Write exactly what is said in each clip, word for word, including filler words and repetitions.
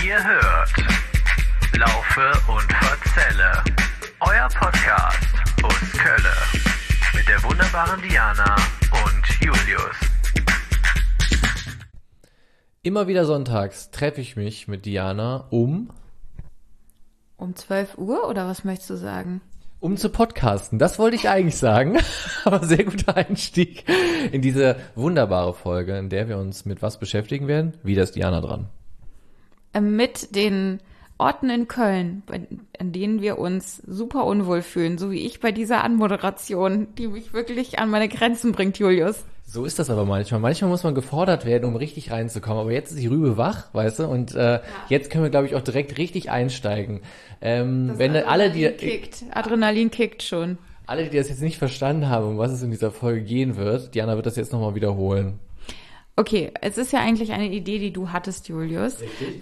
Ihr hört Laufe und Verzelle, euer Podcast aus Kölle mit der wunderbaren Diana und Julius. Immer wieder sonntags treffe ich mich mit Diana um... Um zwölf Uhr oder was möchtest du sagen? Um zu podcasten, das wollte ich eigentlich sagen, aber sehr guter Einstieg in diese wunderbare Folge, in der wir uns mit was beschäftigen werden. Wieder ist Diana dran. Mit den Orten in Köln, an denen wir uns super unwohl fühlen, so wie ich bei dieser Anmoderation, die mich wirklich an meine Grenzen bringt, Julius. So ist das aber manchmal. Manchmal muss man gefordert werden, um richtig reinzukommen. Aber jetzt ist die Rübe wach, weißt du? Und äh, ja. Jetzt können wir, glaube ich, auch direkt richtig einsteigen. Ähm, wenn Adrenalin alle, die kickt. Adrenalin kickt schon. Alle, die das jetzt nicht verstanden haben, um was es in dieser Folge gehen wird, Diana wird das jetzt nochmal wiederholen. Okay, es ist ja eigentlich eine Idee, die du hattest, Julius.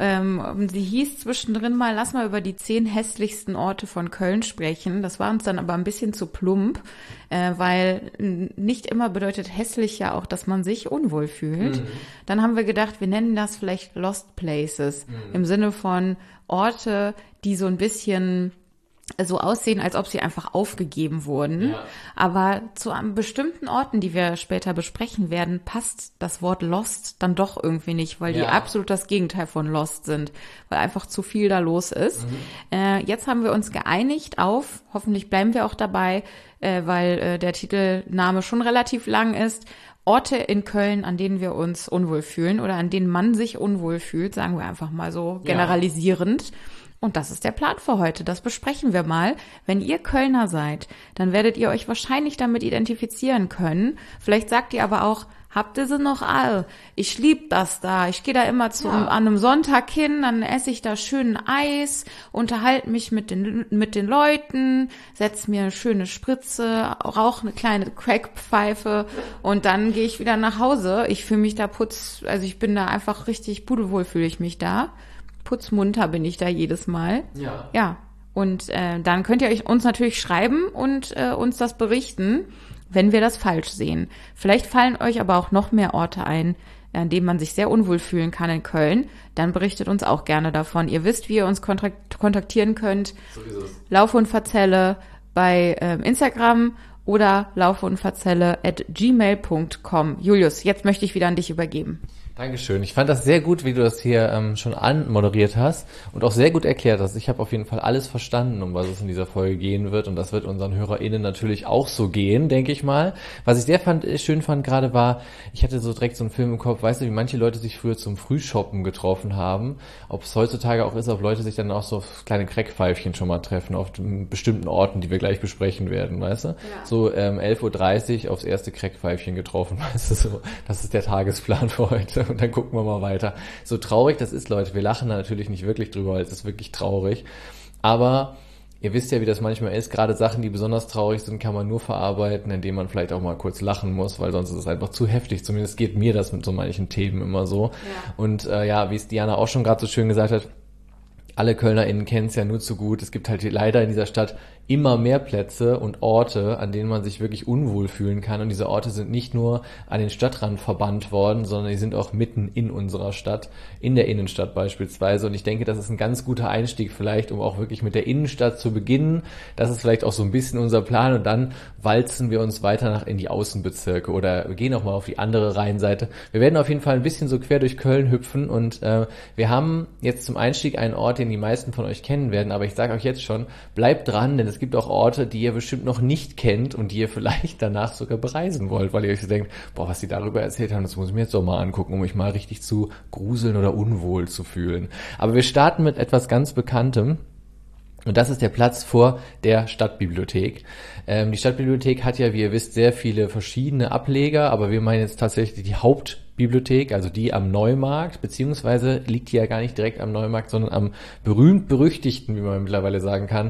Ähm, sie hieß zwischendrin mal, lass mal über die zehn hässlichsten Orte von Köln sprechen. Das war uns dann aber ein bisschen zu plump, äh, weil nicht immer bedeutet hässlich ja auch, dass man sich unwohl fühlt. Mhm. Dann haben wir gedacht, wir nennen das vielleicht Lost Places, mhm. im Sinne von Orte, die so ein bisschen so aussehen, als ob sie einfach aufgegeben wurden. Ja. Aber zu bestimmten Orten, die wir später besprechen werden, passt das Wort Lost dann doch irgendwie nicht, weil ja. die absolut das Gegenteil von Lost sind, weil einfach zu viel da los ist. Mhm. Äh, jetzt haben wir uns geeinigt auf, hoffentlich bleiben wir auch dabei, äh, weil äh, der Titelname schon relativ lang ist, Orte in Köln, an denen wir uns unwohl fühlen oder an denen man sich unwohl fühlt, sagen wir einfach mal so generalisierend. Ja. Und das ist der Plan für heute. Das besprechen wir mal. Wenn ihr Kölner seid, dann werdet ihr euch wahrscheinlich damit identifizieren können. Vielleicht sagt ihr aber auch, habt ihr sie noch all? Ich lieb das da. Ich gehe da immer zum, ja. an einem Sonntag hin, dann esse ich da schön Eis, unterhalte mich mit den, mit den Leuten, setz mir eine schöne Spritze, rauche eine kleine Crackpfeife und dann gehe ich wieder nach Hause. Ich fühle mich da putz, also ich bin da einfach richtig pudelwohl, fühle ich mich da. Putzmunter bin ich da jedes Mal. Ja. Ja. Und äh, dann könnt ihr euch uns natürlich schreiben und äh, uns das berichten, wenn wir das falsch sehen. Vielleicht fallen euch aber auch noch mehr Orte ein, an denen man sich sehr unwohl fühlen kann in Köln. Dann berichtet uns auch gerne davon. Ihr wisst, wie ihr uns kontakt- kontaktieren könnt. So ist es. Laufe und Verzelle bei äh, Instagram oder laufe und verzelle at gmail punkt com. Julius, jetzt möchte ich wieder an dich übergeben. Dankeschön. Ich fand das sehr gut, wie du das hier ähm, schon anmoderiert hast und auch sehr gut erklärt hast. Ich habe auf jeden Fall alles verstanden, um was es in dieser Folge gehen wird und das wird unseren HörerInnen natürlich auch so gehen, denke ich mal. Was ich sehr fand, schön fand gerade war, ich hatte so direkt so einen Film im Kopf, weißt du, wie manche Leute sich früher zum Frühshoppen getroffen haben, ob es heutzutage auch ist, ob Leute sich dann auch so auf kleine Crackpfeifchen schon mal treffen, auf bestimmten Orten, die wir gleich besprechen werden, weißt du? Ja. So ähm, elf Uhr dreißig aufs erste Crackpfeifchen getroffen, weißt du, so, das ist der Tagesplan für heute. Und dann gucken wir mal weiter. So traurig das ist, Leute, wir lachen da natürlich nicht wirklich drüber, weil es ist wirklich traurig. Aber ihr wisst ja, wie das manchmal ist. Gerade Sachen, die besonders traurig sind, kann man nur verarbeiten, indem man vielleicht auch mal kurz lachen muss, weil sonst ist es einfach zu heftig. Zumindest geht mir das mit so manchen Themen immer so. Ja. Und äh, ja, wie es Diana auch schon gerade so schön gesagt hat, alle KölnerInnen kennen es ja nur zu gut. Es gibt halt leider in dieser Stadt immer mehr Plätze und Orte, an denen man sich wirklich unwohl fühlen kann. Und diese Orte sind nicht nur an den Stadtrand verbannt worden, sondern die sind auch mitten in unserer Stadt, in der Innenstadt beispielsweise. Und ich denke, das ist ein ganz guter Einstieg vielleicht, um auch wirklich mit der Innenstadt zu beginnen. Das ist vielleicht auch so ein bisschen unser Plan. Und dann walzen wir uns weiter nach in die Außenbezirke oder wir gehen auch mal auf die andere Rheinseite. Wir werden auf jeden Fall ein bisschen so quer durch Köln hüpfen. Und äh, wir haben jetzt zum Einstieg einen Ort, den die meisten von euch kennen werden. Aber ich sage euch jetzt schon, bleibt dran, denn es gibt auch Orte, die ihr bestimmt noch nicht kennt und die ihr vielleicht danach sogar bereisen wollt, weil ihr euch so denkt, boah, was die darüber erzählt haben, das muss ich mir jetzt doch mal angucken, um mich mal richtig zu gruseln oder unwohl zu fühlen. Aber wir starten mit etwas ganz Bekanntem. Und das ist der Platz vor der Stadtbibliothek. Ähm, die Stadtbibliothek hat ja, wie ihr wisst, sehr viele verschiedene Ableger, aber wir meinen jetzt tatsächlich die Hauptbibliothek, also die am Neumarkt, beziehungsweise liegt die ja gar nicht direkt am Neumarkt, sondern am berühmt-berüchtigten, wie man mittlerweile sagen kann,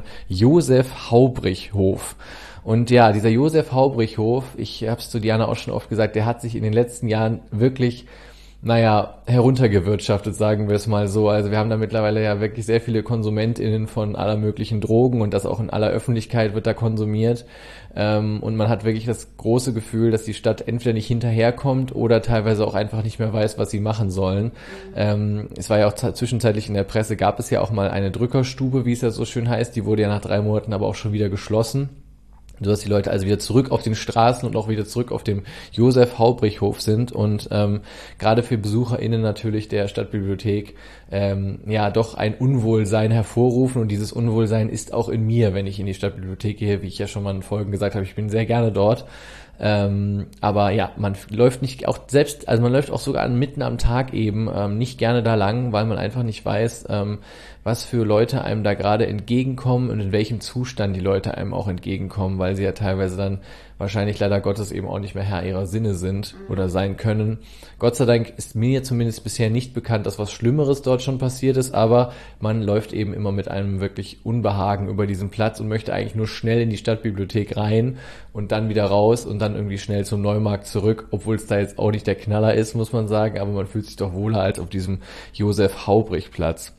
Josef-Haubrich-Hof. Und ja, dieser Josef-Haubrich-Hof, ich habe es zu Diana auch schon oft gesagt, der hat sich in den letzten Jahren wirklich naja, heruntergewirtschaftet, sagen wir es mal so. Also wir haben da mittlerweile ja wirklich sehr viele KonsumentInnen von aller möglichen Drogen und das auch in aller Öffentlichkeit wird da konsumiert. Ähm, und man hat wirklich das große Gefühl, dass die Stadt entweder nicht hinterherkommt oder teilweise auch einfach nicht mehr weiß, was sie machen sollen. Ähm, es war ja auch t- zwischenzeitlich in der Presse, gab es ja auch mal eine Drückerstube, wie es ja so schön heißt. Die wurde ja nach drei Monaten aber auch schon wieder geschlossen. Sodass die Leute also wieder zurück auf den Straßen und auch wieder zurück auf dem Josef-Haubrich-Hof sind und ähm, gerade für BesucherInnen natürlich der Stadtbibliothek ähm, ja doch ein Unwohlsein hervorrufen und dieses Unwohlsein ist auch in mir, wenn ich in die Stadtbibliothek gehe, wie ich ja schon mal in Folgen gesagt habe, ich bin sehr gerne dort. Ähm, aber ja, man läuft nicht, auch selbst, also man läuft auch sogar mitten am Tag eben ähm, nicht gerne da lang, weil man einfach nicht weiß, ähm, was für Leute einem da gerade entgegenkommen und in welchem Zustand die Leute einem auch entgegenkommen, weil sie ja teilweise dann wahrscheinlich leider Gottes eben auch nicht mehr Herr ihrer Sinne sind oder sein können. Gott sei Dank ist mir zumindest bisher nicht bekannt, dass was Schlimmeres dort schon passiert ist, aber man läuft eben immer mit einem wirklich Unbehagen über diesen Platz und möchte eigentlich nur schnell in die Stadtbibliothek rein und dann wieder raus und dann irgendwie schnell zum Neumarkt zurück, obwohl es da jetzt auch nicht der Knaller ist, muss man sagen, aber man fühlt sich doch wohler als auf diesem Josef-Haubrich-Platz.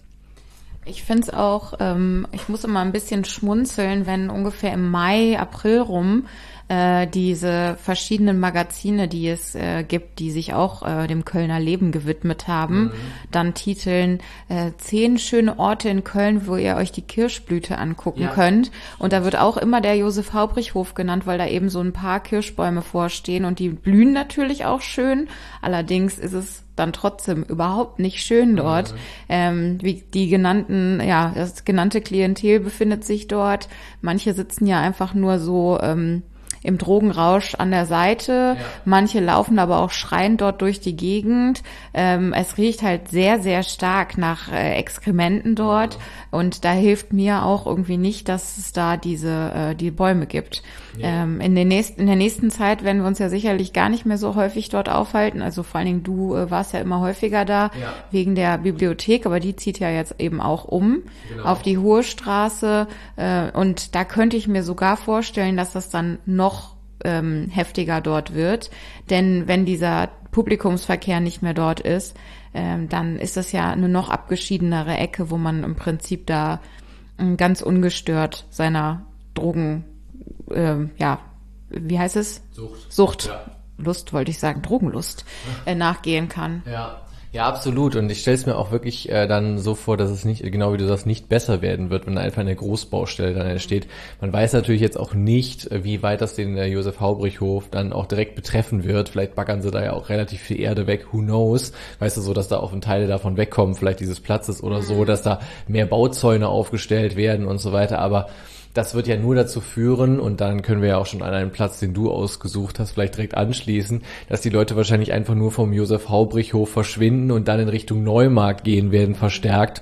Ich finde es auch, ähm, ich muss immer ein bisschen schmunzeln, wenn ungefähr im Mai, April rum äh, diese verschiedenen Magazine, die es äh, gibt, die sich auch äh, dem Kölner Leben gewidmet haben, mhm. dann titeln äh, zehn schöne Orte in Köln, wo ihr euch die Kirschblüte angucken ja. könnt. Und da wird auch immer der Josef-Haubrich-Hof genannt, weil da eben so ein paar Kirschbäume vorstehen und die blühen natürlich auch schön. Allerdings ist es dann trotzdem überhaupt nicht schön dort. Mhm. Ähm, wie die genannten, ja, das genannte Klientel befindet sich dort. Manche sitzen ja einfach nur so ähm, im Drogenrausch an der Seite. Ja. Manche laufen aber auch schreiend dort durch die Gegend. Ähm, es riecht halt sehr, sehr stark nach äh, Exkrementen dort. Ja. Und da hilft mir auch irgendwie nicht, dass es da diese äh, die Bäume gibt. Ja. Ähm, in, den nächsten, in der nächsten Zeit werden wir uns ja sicherlich gar nicht mehr so häufig dort aufhalten. Also vor allen Dingen du äh, warst ja immer häufiger da ja. wegen der Bibliothek, aber die zieht ja jetzt eben auch um genau. auf die Hohe Straße. Äh, und da könnte ich mir sogar vorstellen, dass das dann noch ähm, heftiger dort wird. Denn wenn dieser Publikumsverkehr nicht mehr dort ist, ähm, dann ist das ja eine noch abgeschiedenere Ecke, wo man im Prinzip da äh, ganz ungestört seiner Drogen, äh, ja, wie heißt es? Sucht. Sucht. Ja. Lust wollte ich sagen, Drogenlust, äh, nachgehen kann. Ja. Ja, absolut. Und ich stelle es mir auch wirklich äh, dann so vor, dass es nicht, genau wie du sagst, nicht besser werden wird, wenn einfach eine Großbaustelle dann entsteht. Man weiß natürlich jetzt auch nicht, wie weit das den äh, Josef-Haubrich-Hof dann auch direkt betreffen wird. Vielleicht baggern sie da ja auch relativ viel Erde weg, who knows. Weißt du, so, dass da auch Teile davon wegkommen, vielleicht dieses Platzes oder so, dass da mehr Bauzäune aufgestellt werden und so weiter. Aber das wird ja nur dazu führen, und dann können wir ja auch schon an einen Platz, den du ausgesucht hast, vielleicht direkt anschließen, dass die Leute wahrscheinlich einfach nur vom Josef-Haubrich-Hof verschwinden und dann in Richtung Neumarkt gehen werden, verstärkt.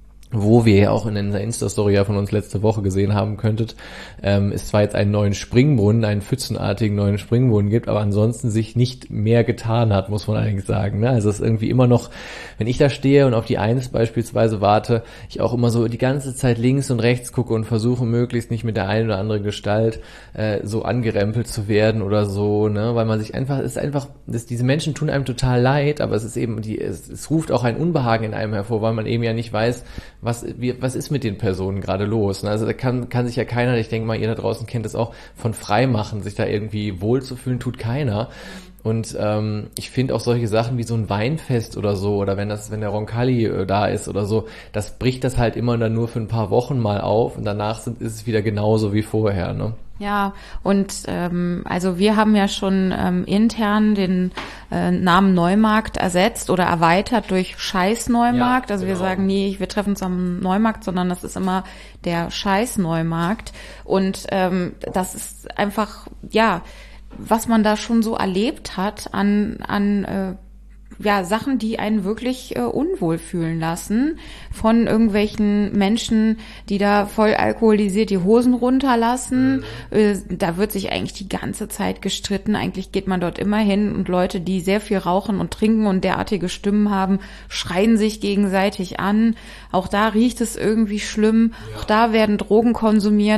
Wo wir ja auch in der Insta-Story ja von uns letzte Woche gesehen haben könntet, ähm, es zwar jetzt einen neuen Springbrunnen, einen pfützenartigen neuen Springbrunnen gibt, aber ansonsten sich nicht mehr getan hat, muss man eigentlich sagen. Ne? Also es ist irgendwie immer noch, wenn ich da stehe und auf die Eins beispielsweise warte, ich auch immer so die ganze Zeit links und rechts gucke und versuche möglichst nicht mit der einen oder anderen Gestalt äh, so angerempelt zu werden oder so, ne, weil man sich einfach, es ist einfach, das, diese Menschen tun einem total leid, aber es ist eben, die, es, es ruft auch ein Unbehagen in einem hervor, weil man eben ja nicht weiß, was, wie, was ist mit den Personen gerade los? Ne? Also da kann, kann sich ja keiner, ich denke mal, ihr da draußen kennt es auch, von frei machen, sich da irgendwie wohlzufühlen, tut keiner. Und ähm, ich finde auch solche Sachen wie so ein Weinfest oder so, oder wenn das, wenn der Roncalli äh, da ist oder so, das bricht das halt immer dann nur für ein paar Wochen mal auf und danach sind, ist es wieder genauso wie vorher, ne? Ja, und ähm, also wir haben ja schon ähm, intern den äh, Namen Neumarkt ersetzt oder erweitert durch Scheiß Neumarkt. Ja, also genau. Wir sagen nie, wir treffen uns am Neumarkt, sondern das ist immer der Scheiß Neumarkt. Und ähm, das ist einfach, ja, was man da schon so erlebt hat an an äh, ja Sachen, die einen wirklich äh, unwohl fühlen lassen, von irgendwelchen Menschen, die da voll alkoholisiert die Hosen runterlassen. Mhm. Äh, da wird sich eigentlich die ganze Zeit gestritten. Eigentlich geht man dort immer hin und Leute, die sehr viel rauchen und trinken und derartige Stimmen haben, schreien sich gegenseitig an. Auch da riecht es irgendwie schlimm. Ja. Auch da werden Drogen konsumiert.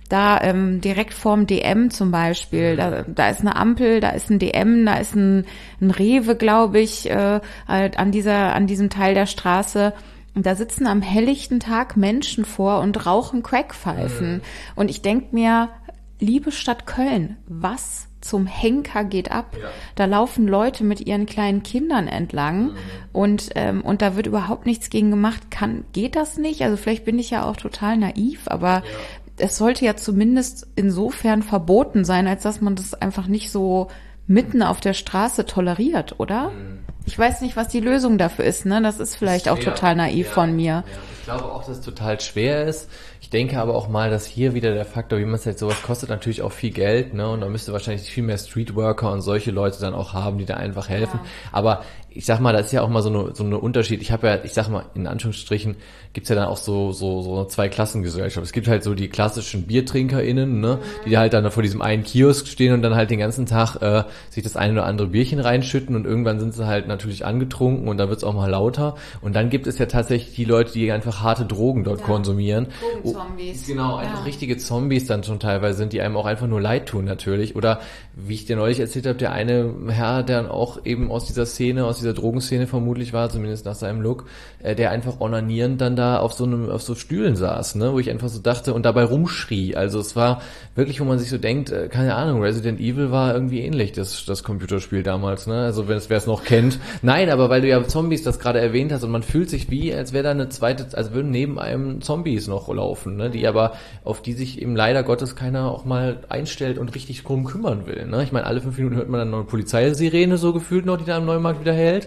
da ähm, direkt vorm D M zum Beispiel, da, da ist eine Ampel, da ist ein D M, da ist ein, ein Rewe, glaube ich, äh, halt an dieser, an diesem Teil der Straße. Und da sitzen am helllichten Tag Menschen vor und rauchen Crackpfeifen. Mhm. Und ich denke mir, liebe Stadt Köln, was zum Henker geht ab? Ja. Da laufen Leute mit ihren kleinen Kindern entlang, mhm. und ähm, und da wird überhaupt nichts gegen gemacht. Kann geht das nicht? Also vielleicht bin ich ja auch total naiv, aber ja. es sollte ja zumindest insofern verboten sein, als dass man das einfach nicht so mitten auf der Straße toleriert, oder? Mhm. Ich weiß nicht, was die Lösung dafür ist, ne? Das ist vielleicht ist auch total naiv ja. von mir. Ja. Ich glaube auch, dass es total schwer ist. Ich denke aber auch mal, dass hier wieder der Faktor, wie man es jetzt, sowas kostet natürlich auch viel Geld, ne? Und da müsste wahrscheinlich viel mehr Streetworker und solche Leute dann auch haben, die da einfach helfen. Ja. Aber ich sag mal, das ist ja auch mal so eine, so eine Unterschied. Ich habe ja, ich sag mal, in Anführungsstrichen gibt's ja dann auch so, so, so eine Zweiklassengesellschaft. Es gibt halt so die klassischen BiertrinkerInnen, ne? Die halt dann vor diesem einen Kiosk stehen und dann halt den ganzen Tag, äh, sich das eine oder andere Bierchen reinschütten und irgendwann sind sie halt natürlich angetrunken und dann wird's auch mal lauter. Und dann gibt es ja tatsächlich die Leute, die einfach harte Drogen dort ja. konsumieren. Zombies. Genau, einfach ja. richtige Zombies dann schon teilweise sind, die einem auch einfach nur leid tun natürlich. Oder wie ich dir neulich erzählt habe, der eine Herr, der dann auch eben aus dieser Szene, aus dieser Drogenszene vermutlich war, zumindest nach seinem Look, äh, der einfach onanierend dann da auf so einem, auf so Stühlen saß, ne, wo ich einfach so dachte und dabei rumschrie. Also es war wirklich, wo man sich so denkt, äh, keine Ahnung, Resident Evil war irgendwie ähnlich, das, das Computerspiel damals, ne, also wenn es, wer es noch kennt. Nein, aber weil du ja Zombies das gerade erwähnt hast und man fühlt sich wie, als wäre da eine zweite, als würden neben einem Zombies noch laufen, ne, die aber, auf die sich eben leider Gottes keiner auch mal einstellt und richtig drum kümmern will, ne. Ich meine, alle fünf Minuten hört man dann noch eine Polizeisirene so gefühlt noch, die da am Neumarkt wieder hält,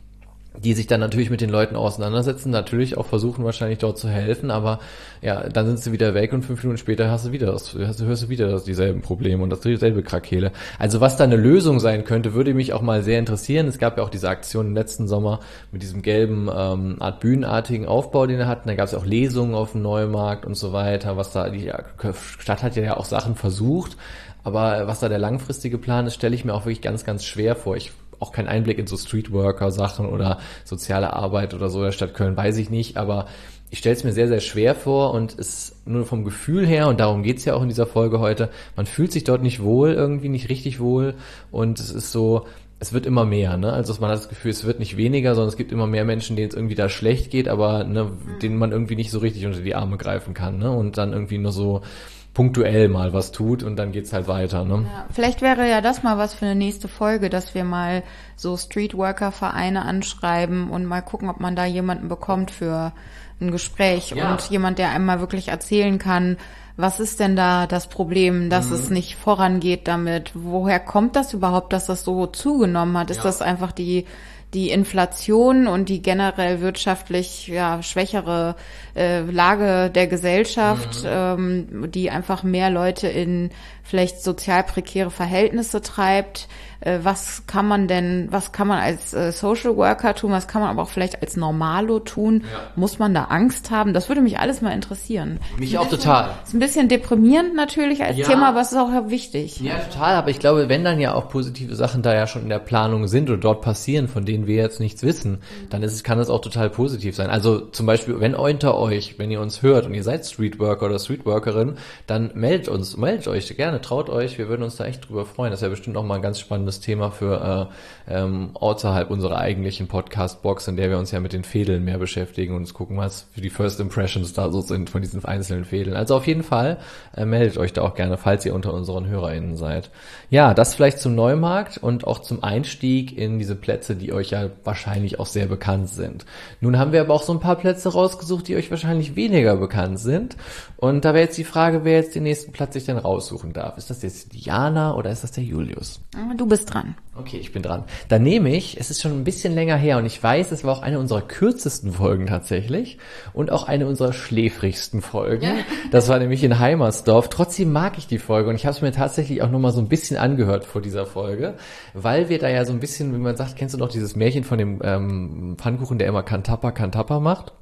die sich dann natürlich mit den Leuten auseinandersetzen, natürlich auch versuchen wahrscheinlich dort zu helfen, aber ja, dann sind sie wieder weg und fünf Minuten später hast du wieder das, hast, hörst du wieder das, dieselben Probleme und das dieselbe Krakele. Also was da eine Lösung sein könnte, würde mich auch mal sehr interessieren. Es gab ja auch diese Aktion im letzten Sommer mit diesem gelben ähm, Art bühnenartigen Aufbau, den er hatten. Da gab es auch Lesungen auf dem Neumarkt und so weiter, was da, die Stadt hat ja auch Sachen versucht, aber was da der langfristige Plan ist, stelle ich mir auch wirklich ganz, ganz schwer vor. Ich auch keinen Einblick in so Streetworker-Sachen oder soziale Arbeit oder so der Stadt Köln, weiß ich nicht, aber ich stelle es mir sehr, sehr schwer vor und es nur vom Gefühl her, und darum geht's ja auch in dieser Folge heute, man fühlt sich dort nicht wohl, irgendwie nicht richtig wohl und es ist so, es wird immer mehr, ne? Also man hat das Gefühl, es wird nicht weniger, sondern es gibt immer mehr Menschen, denen es irgendwie da schlecht geht, aber ne, denen man irgendwie nicht so richtig unter die Arme greifen kann, ne? Und dann irgendwie nur so punktuell mal was tut und dann geht's halt weiter, ne? Ja, vielleicht wäre ja das mal was für eine nächste Folge, dass wir mal so Streetworker-Vereine anschreiben und mal gucken, ob man da jemanden bekommt für ein Gespräch ja. und jemand, der einem mal wirklich erzählen kann, was ist denn da das Problem, dass mhm. es nicht vorangeht damit? Woher kommt das überhaupt, dass das so zugenommen hat? Ist ja. das einfach die die Inflation und die generell wirtschaftlich ja schwächere äh, Lage der Gesellschaft, mhm. ähm, die einfach mehr Leute in vielleicht sozial prekäre Verhältnisse treibt? Äh, was kann man denn, was kann man als äh, Social Worker tun? Was kann man aber auch vielleicht als Normalo tun? Ja. Muss man da Angst haben? Das würde mich alles mal interessieren. Mich auch total. Ist ein bisschen deprimierend natürlich als ja. Thema, aber es ist auch wichtig. Ja, total. Aber ich glaube, wenn dann ja auch positive Sachen da ja schon in der Planung sind oder dort passieren, von denen wir jetzt nichts wissen, dann ist es, kann es auch total positiv sein. Also zum Beispiel, wenn unter euch, wenn ihr uns hört und ihr seid Streetworker oder Streetworkerin, dann meldet uns, meldet euch gerne, traut euch. Wir würden uns da echt drüber freuen. Das ist ja bestimmt auch mal ein ganz spannendes Thema für äh, ähm, außerhalb unserer eigentlichen Podcast-Box, in der wir uns ja mit den Fädeln mehr beschäftigen und uns gucken, was für die First Impressions da so sind von diesen einzelnen Fädeln. Also auf jeden Fall äh, meldet euch da auch gerne, falls ihr unter unseren HörerInnen seid. Ja, das vielleicht zum Neumarkt und auch zum Einstieg in diese Plätze, die euch ja wahrscheinlich auch sehr bekannt sind. Nun haben wir aber auch so ein paar Plätze rausgesucht, die euch wahrscheinlich weniger bekannt sind. Und da wäre jetzt die Frage, wer jetzt den nächsten Platz sich denn raussuchen darf. Ist das jetzt Diana oder ist das der Julius? Du bist dran. Okay, ich bin dran. Dann nehme ich, es ist schon ein bisschen länger her und ich weiß, es war auch eine unserer kürzesten Folgen tatsächlich und auch eine unserer schläfrigsten Folgen. Ja. Das war nämlich in Heimersdorf. Trotzdem mag ich die Folge und ich habe es mir tatsächlich auch nochmal so ein bisschen angehört vor dieser Folge, weil wir da ja so ein bisschen, wie man sagt, kennst du noch dieses Märchen von dem ähm, Pfannkuchen, der immer Kantappa, Kantappa macht?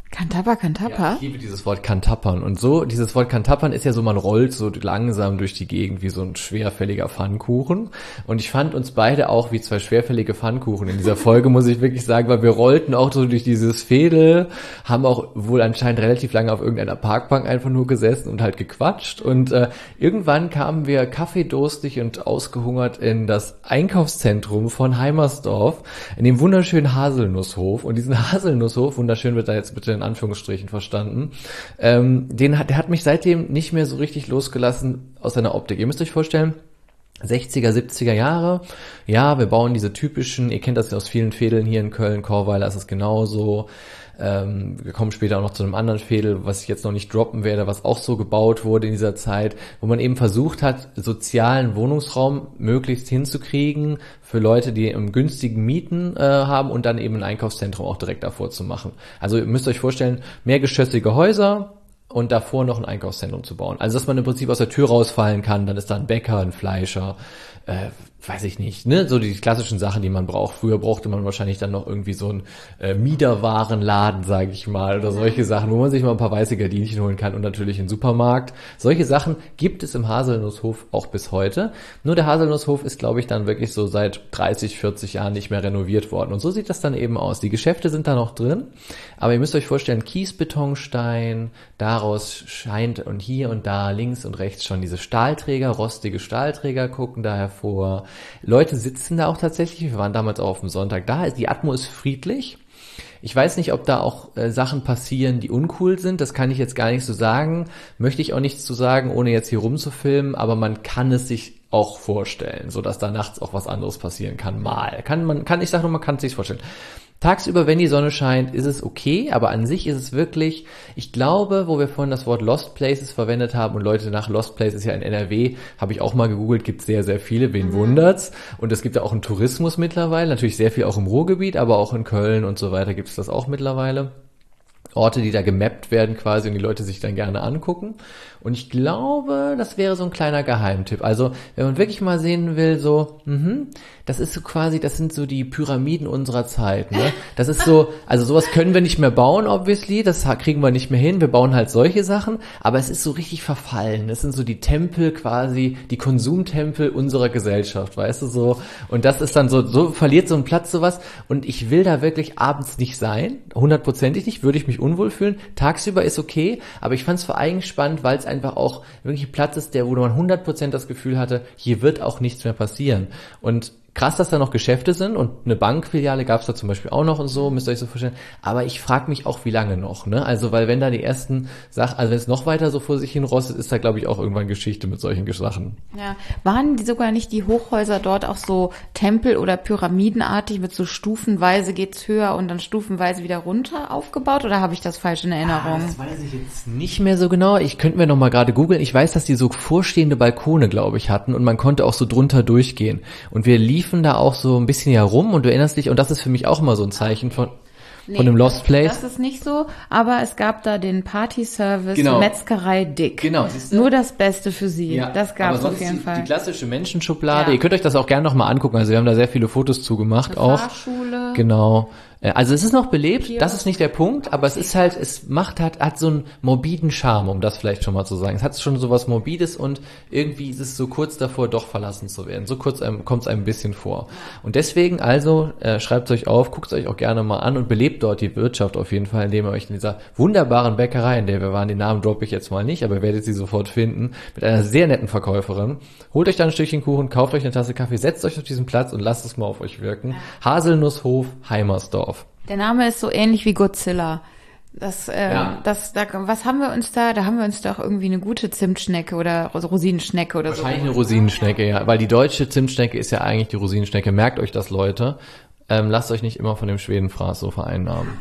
Kantapper, Kantapper? Ja, ich liebe dieses Wort Kantappern. Und so, dieses Wort Kantappern ist ja so, man rollt so langsam durch die Gegend wie so ein schwerfälliger Pfannkuchen. Und ich fand uns beide auch wie zwei schwerfällige Pfannkuchen in dieser Folge, muss ich wirklich sagen, weil wir rollten auch so durch dieses Veedel, haben auch wohl anscheinend relativ lange auf irgendeiner Parkbank einfach nur gesessen und halt gequatscht. Und äh, irgendwann kamen wir kaffeedurstig und ausgehungert in das Einkaufszentrum von Heimersdorf, in dem wunderschönen Haselnusshof. Und diesen Haselnusshof, wunderschön wird da jetzt bitte in Anführungsstrichen verstanden, ähm, den hat, der hat mich seitdem nicht mehr so richtig losgelassen aus seiner Optik. Ihr müsst euch vorstellen, sechziger, siebziger Jahre, ja, wir bauen diese typischen, ihr kennt das ja aus vielen Veedeln hier in Köln, Chorweiler ist es genauso, ähm, wir kommen später auch noch zu einem anderen Veedel, was ich jetzt noch nicht droppen werde, was auch so gebaut wurde in dieser Zeit, wo man eben versucht hat, sozialen Wohnungsraum möglichst hinzukriegen für Leute, die im günstigen Mieten äh, haben und dann eben ein Einkaufszentrum auch direkt davor zu machen. Also ihr müsst euch vorstellen, mehrgeschossige Häuser, und davor noch ein Einkaufszentrum zu bauen. Also, dass man im Prinzip aus der Tür rausfallen kann, dann ist da ein Bäcker, ein Fleischer, äh, weiß ich nicht, ne, so die klassischen Sachen, die man braucht. Früher brauchte man wahrscheinlich dann noch irgendwie so einen äh, Miederwarenladen, sage ich mal, oder solche Sachen, wo man sich mal ein paar weiße Gardinchen holen kann und natürlich einen Supermarkt. Solche Sachen gibt es im Haselnusshof auch bis heute. Nur der Haselnusshof ist, glaube ich, dann wirklich so seit dreißig, vierzig Jahren nicht mehr renoviert worden. Und so sieht das dann eben aus. Die Geschäfte sind da noch drin, aber ihr müsst euch vorstellen, Kiesbetonstein, daraus scheint und hier und da links und rechts schon diese Stahlträger, rostige Stahlträger gucken da hervor. Leute sitzen da auch tatsächlich, wir waren damals auch auf dem Sonntag da, die Atmo ist friedlich. Ich weiß nicht, ob da auch äh, Sachen passieren, die uncool sind, das kann ich jetzt gar nicht so sagen, möchte ich auch nichts zu sagen, ohne jetzt hier rumzufilmen, aber man kann es sich auch vorstellen, so dass da nachts auch was anderes passieren kann, mal. Kann man, kann, ich sag nur, man kann es sich vorstellen. Tagsüber, wenn die Sonne scheint, ist es okay, aber an sich ist es wirklich, ich glaube, wo wir vorhin das Wort Lost Places verwendet haben und Leute nach Lost Places ja in N R W, habe ich auch mal gegoogelt, gibt es sehr, sehr viele, wen mhm. wundert's? Und es gibt ja auch einen Tourismus mittlerweile, natürlich sehr viel auch im Ruhrgebiet, aber auch in Köln und so weiter gibt es das auch mittlerweile. Orte, die da gemappt werden quasi und die Leute sich dann gerne angucken. Und ich glaube, das wäre so ein kleiner Geheimtipp. Also, wenn man wirklich mal sehen will, so, mhm, das ist so quasi, das sind so die Pyramiden unserer Zeit, ne? Das ist so, also sowas können wir nicht mehr bauen, obviously, das kriegen wir nicht mehr hin, wir bauen halt solche Sachen, aber es ist so richtig verfallen. Das sind so die Tempel quasi, die Konsumtempel unserer Gesellschaft, weißt du, so. Und das ist dann so, so verliert so ein Platz sowas und ich will da wirklich abends nicht sein, hundertprozentig nicht, würde ich mich unwohl fühlen. Tagsüber ist okay, aber ich fand es vor allem spannend, weil es einfach auch wirklich ein Platz ist, der, wo man hundert Prozent das Gefühl hatte, hier wird auch nichts mehr passieren. Und krass, dass da noch Geschäfte sind und eine Bankfiliale gab es da zum Beispiel auch noch und so, müsst ihr euch so vorstellen. Aber ich frage mich auch, wie lange noch, ne? Also, weil wenn da die ersten Sachen, also wenn es noch weiter so vor sich hin rostet, ist da, glaube ich, auch irgendwann Geschichte mit solchen Sachen. Ja, waren die sogar nicht die Hochhäuser dort auch so Tempel- oder Pyramidenartig mit so stufenweise geht's höher und dann stufenweise wieder runter aufgebaut oder habe ich das falsch in Erinnerung? Ah, das weiß ich jetzt nicht mehr so genau. Ich könnte mir noch mal gerade googeln. Ich weiß, dass die so vorstehende Balkone, glaube ich, hatten und man konnte auch so drunter durchgehen. Und wir liefen da auch so ein bisschen herum und du erinnerst dich, und das ist für mich auch immer so ein Zeichen von Nee, von dem Lost Place. Das ist nicht so, aber es gab da den Party-Service Genau. Metzgerei Dick. Genau, siehst du? Nur das Beste für sie. Ja, das gab es aber auf jeden die, Fall. Die klassische Menschenschublade. Ja. Ihr könnt euch das auch gerne noch mal angucken. Also wir haben da sehr viele Fotos zugemacht Eine auch. Fahrschule. Genau. Also es ist noch belebt, Hier. das ist nicht der Punkt, aber es ist halt, es macht halt, hat so einen morbiden Charme, um das vielleicht schon mal zu sagen. Es hat schon so was Morbides und irgendwie ist es so kurz davor, doch verlassen zu werden. So kurz einem, kommt es einem ein bisschen vor. Und deswegen also, äh, schreibt es euch auf, guckt es euch auch gerne mal an und belebt dort die Wirtschaft auf jeden Fall, indem ihr euch in dieser wunderbaren Bäckerei, in der wir waren, den Namen droppe ich jetzt mal nicht, aber ihr werdet sie sofort finden, mit einer sehr netten Verkäuferin. Holt euch da ein Stückchen Kuchen, kauft euch eine Tasse Kaffee, setzt euch auf diesen Platz und lasst es mal auf euch wirken. Haselnusshof, Heimersdorf. Der Name ist so ähnlich wie Godzilla. Das, äh, Ja. das, da, was haben wir uns da? Da haben wir uns doch irgendwie eine gute Zimtschnecke oder Rosinenschnecke oder so. Wahrscheinlich eine Rosinenschnecke, ja. Weil die deutsche Zimtschnecke ist ja eigentlich die Rosinenschnecke. Merkt euch das, Leute. Ähm, lasst euch nicht immer von dem Schwedenfraß so vereinnahmen.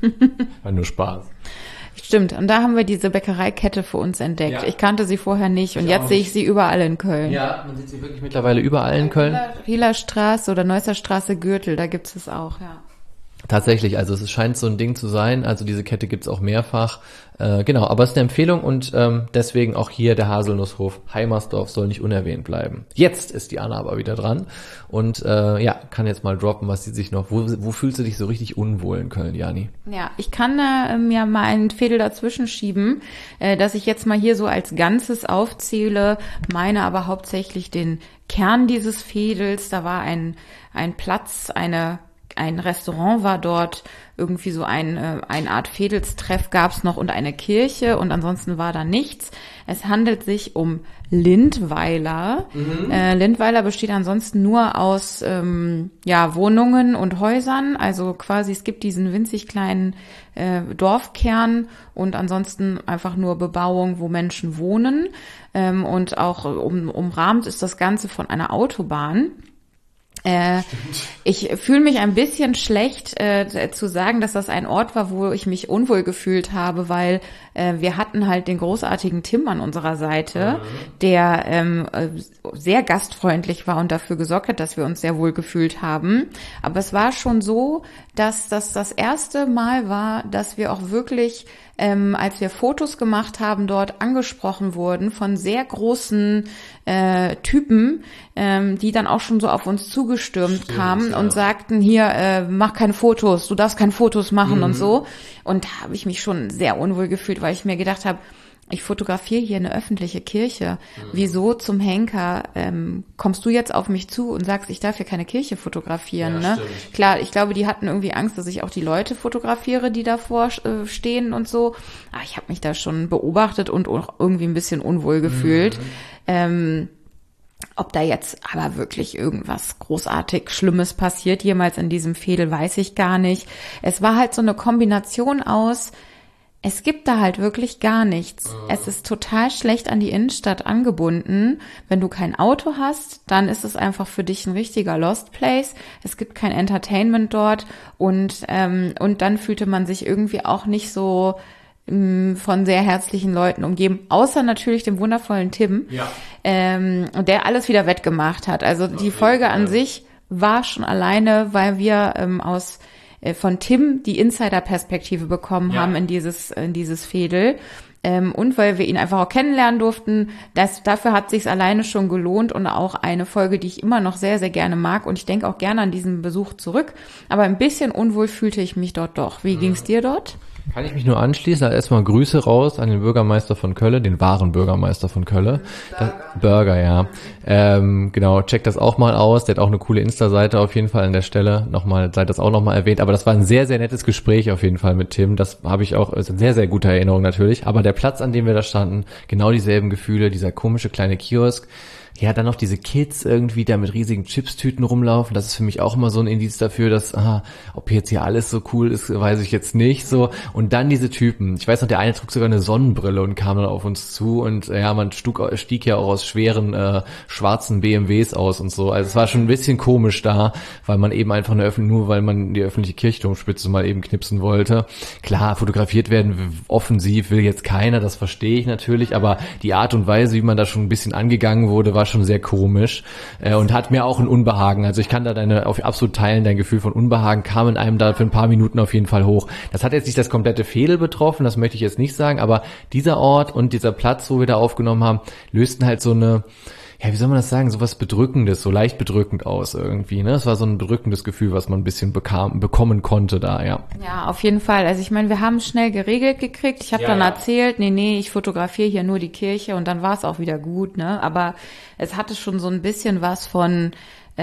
War nur Spaß. Stimmt. Und da haben wir diese Bäckereikette für uns entdeckt. Ja. Ich kannte sie vorher nicht und Ich jetzt auch sehe nicht. ich sie überall in Köln. Ja, man sieht sie wirklich mittlerweile überall in Köln. Rieler Straße oder Neusser Straße Gürtel, da gibt's es auch, ja. Tatsächlich, also es scheint so ein Ding zu sein, also diese Kette gibt's auch mehrfach, äh, genau, aber es ist eine Empfehlung und ähm, deswegen auch hier der Haselnusshof Heimersdorf soll nicht unerwähnt bleiben. Jetzt ist die Anna aber wieder dran und äh, ja, kann jetzt mal droppen, was sie sich noch, wo, wo fühlst du dich so richtig unwohl in Köln, Jani? Ja, ich kann äh, mir mal einen Fädel dazwischen schieben, äh, dass ich jetzt mal hier so als Ganzes aufzähle, meine aber hauptsächlich den Kern dieses Fädels, da war ein, ein Platz, eine ein Restaurant war dort, irgendwie so ein, äh, eine Art Fädelstreff gab's noch und eine Kirche und ansonsten war da nichts. Es handelt sich um Lindweiler. Mhm. Äh, Lindweiler besteht ansonsten nur aus ähm, ja Wohnungen und Häusern, also quasi es gibt diesen winzig kleinen äh, Dorfkern und ansonsten einfach nur Bebauung, wo Menschen wohnen ähm, und auch um, umrahmt ist das Ganze von einer Autobahn. Äh, ich fühle mich ein bisschen schlecht äh, zu sagen, dass das ein Ort war, wo ich mich unwohl gefühlt habe, weil äh, wir hatten halt den großartigen Tim an unserer Seite, mhm. der ähm, sehr gastfreundlich war und dafür gesorgt hat, dass wir uns sehr wohl gefühlt haben. Aber es war schon so, dass das das erste Mal war, dass wir auch wirklich, ähm, als wir Fotos gemacht haben, dort angesprochen wurden von sehr großen äh, Typen, ähm, die dann auch schon so auf uns zugestürmt Stimmt, kamen ja. und sagten, hier, äh, mach keine Fotos, du darfst keine Fotos machen mhm. und so. Und da habe ich mich schon sehr unwohl gefühlt, weil ich mir gedacht habe, ich fotografiere hier eine öffentliche Kirche. Mhm. Wieso zum Henker ähm, kommst du jetzt auf mich zu und sagst, ich darf hier keine Kirche fotografieren? Ja, ne? Stimmt. Klar, ich glaube, die hatten irgendwie Angst, dass ich auch die Leute fotografiere, die davor äh, stehen und so. Aber ich habe mich da schon beobachtet und auch irgendwie ein bisschen unwohl gefühlt. Mhm. Ähm, Ob da jetzt aber wirklich irgendwas großartig Schlimmes passiert, jemals in diesem Fädel, weiß ich gar nicht. Es war halt so eine Kombination aus, es gibt da halt wirklich gar nichts. Es ist total schlecht an die Innenstadt angebunden. Wenn du kein Auto hast, dann ist es einfach für dich ein richtiger Lost Place. Es gibt kein Entertainment dort und ähm, und dann fühlte man sich irgendwie auch nicht so ähm, von sehr herzlichen Leuten umgeben, außer natürlich dem wundervollen Tim, ja. ähm, der alles wieder wettgemacht hat. Also die Folge an sich war schon alleine, weil wir ähm, aus von Tim die Insider-Perspektive bekommen ja. haben in dieses in dieses Fädel ähm, und weil wir ihn einfach auch kennenlernen durften. Das dafür hat sich's alleine schon gelohnt und auch eine Folge, die ich immer noch sehr sehr gerne mag und ich denke auch gerne an diesen Besuch zurück. Aber ein bisschen unwohl fühlte ich mich dort doch. Wie mhm. ging's dir dort? Kann ich mich nur anschließen. Also erstmal Grüße raus an den Bürgermeister von Köln, den wahren Bürgermeister von Köln. Burger. Burger, ja. Ähm, genau, checkt das auch mal aus. Der hat auch eine coole Insta-Seite auf jeden Fall an der Stelle. Nochmal, seid das auch nochmal erwähnt. Aber das war ein sehr, sehr nettes Gespräch auf jeden Fall mit Tim. Das habe ich auch, ist eine sehr, sehr gute Erinnerung natürlich. Aber der Platz, an dem wir da standen, genau dieselben Gefühle, dieser komische kleine Kiosk. Ja, dann noch diese Kids irgendwie da mit riesigen Chipstüten rumlaufen. Das ist für mich auch immer so ein Indiz dafür, dass, aha, ob jetzt hier alles so cool ist, weiß ich jetzt nicht so. Und dann diese Typen. Ich weiß noch, der eine trug sogar eine Sonnenbrille und kam dann auf uns zu. Und ja, man stug, stieg ja auch aus schweren, äh, schwarzen B M Ws aus und so. Also es war schon ein bisschen komisch da, weil man eben einfach eine öffentliche, nur weil man die öffentliche Kirchturmspitze mal eben knipsen wollte. Klar, fotografiert werden offensiv will jetzt keiner, das verstehe ich natürlich. Aber die Art und Weise, wie man da schon ein bisschen angegangen wurde, war schon sehr komisch äh, und hat mir auch ein Unbehagen. Also ich kann da deine auf absolut teilen, dein Gefühl von Unbehagen kam in einem da für ein paar Minuten auf jeden Fall hoch. Das hat jetzt nicht das komplette Fädel betroffen, das möchte ich jetzt nicht sagen, aber dieser Ort und dieser Platz, wo wir da aufgenommen haben, lösten halt so eine, ja, wie soll man das sagen, so was Bedrückendes, so leicht bedrückend aus irgendwie, ne? Es war so ein bedrückendes Gefühl, was man ein bisschen bekam, bekommen konnte da, ja. Ja, auf jeden Fall. Also ich meine, wir haben es schnell geregelt gekriegt. Ich habe ja, dann ja. erzählt, nee, nee, ich fotografiere hier nur die Kirche und dann war es auch wieder gut, ne? Aber es hatte schon so ein bisschen was von,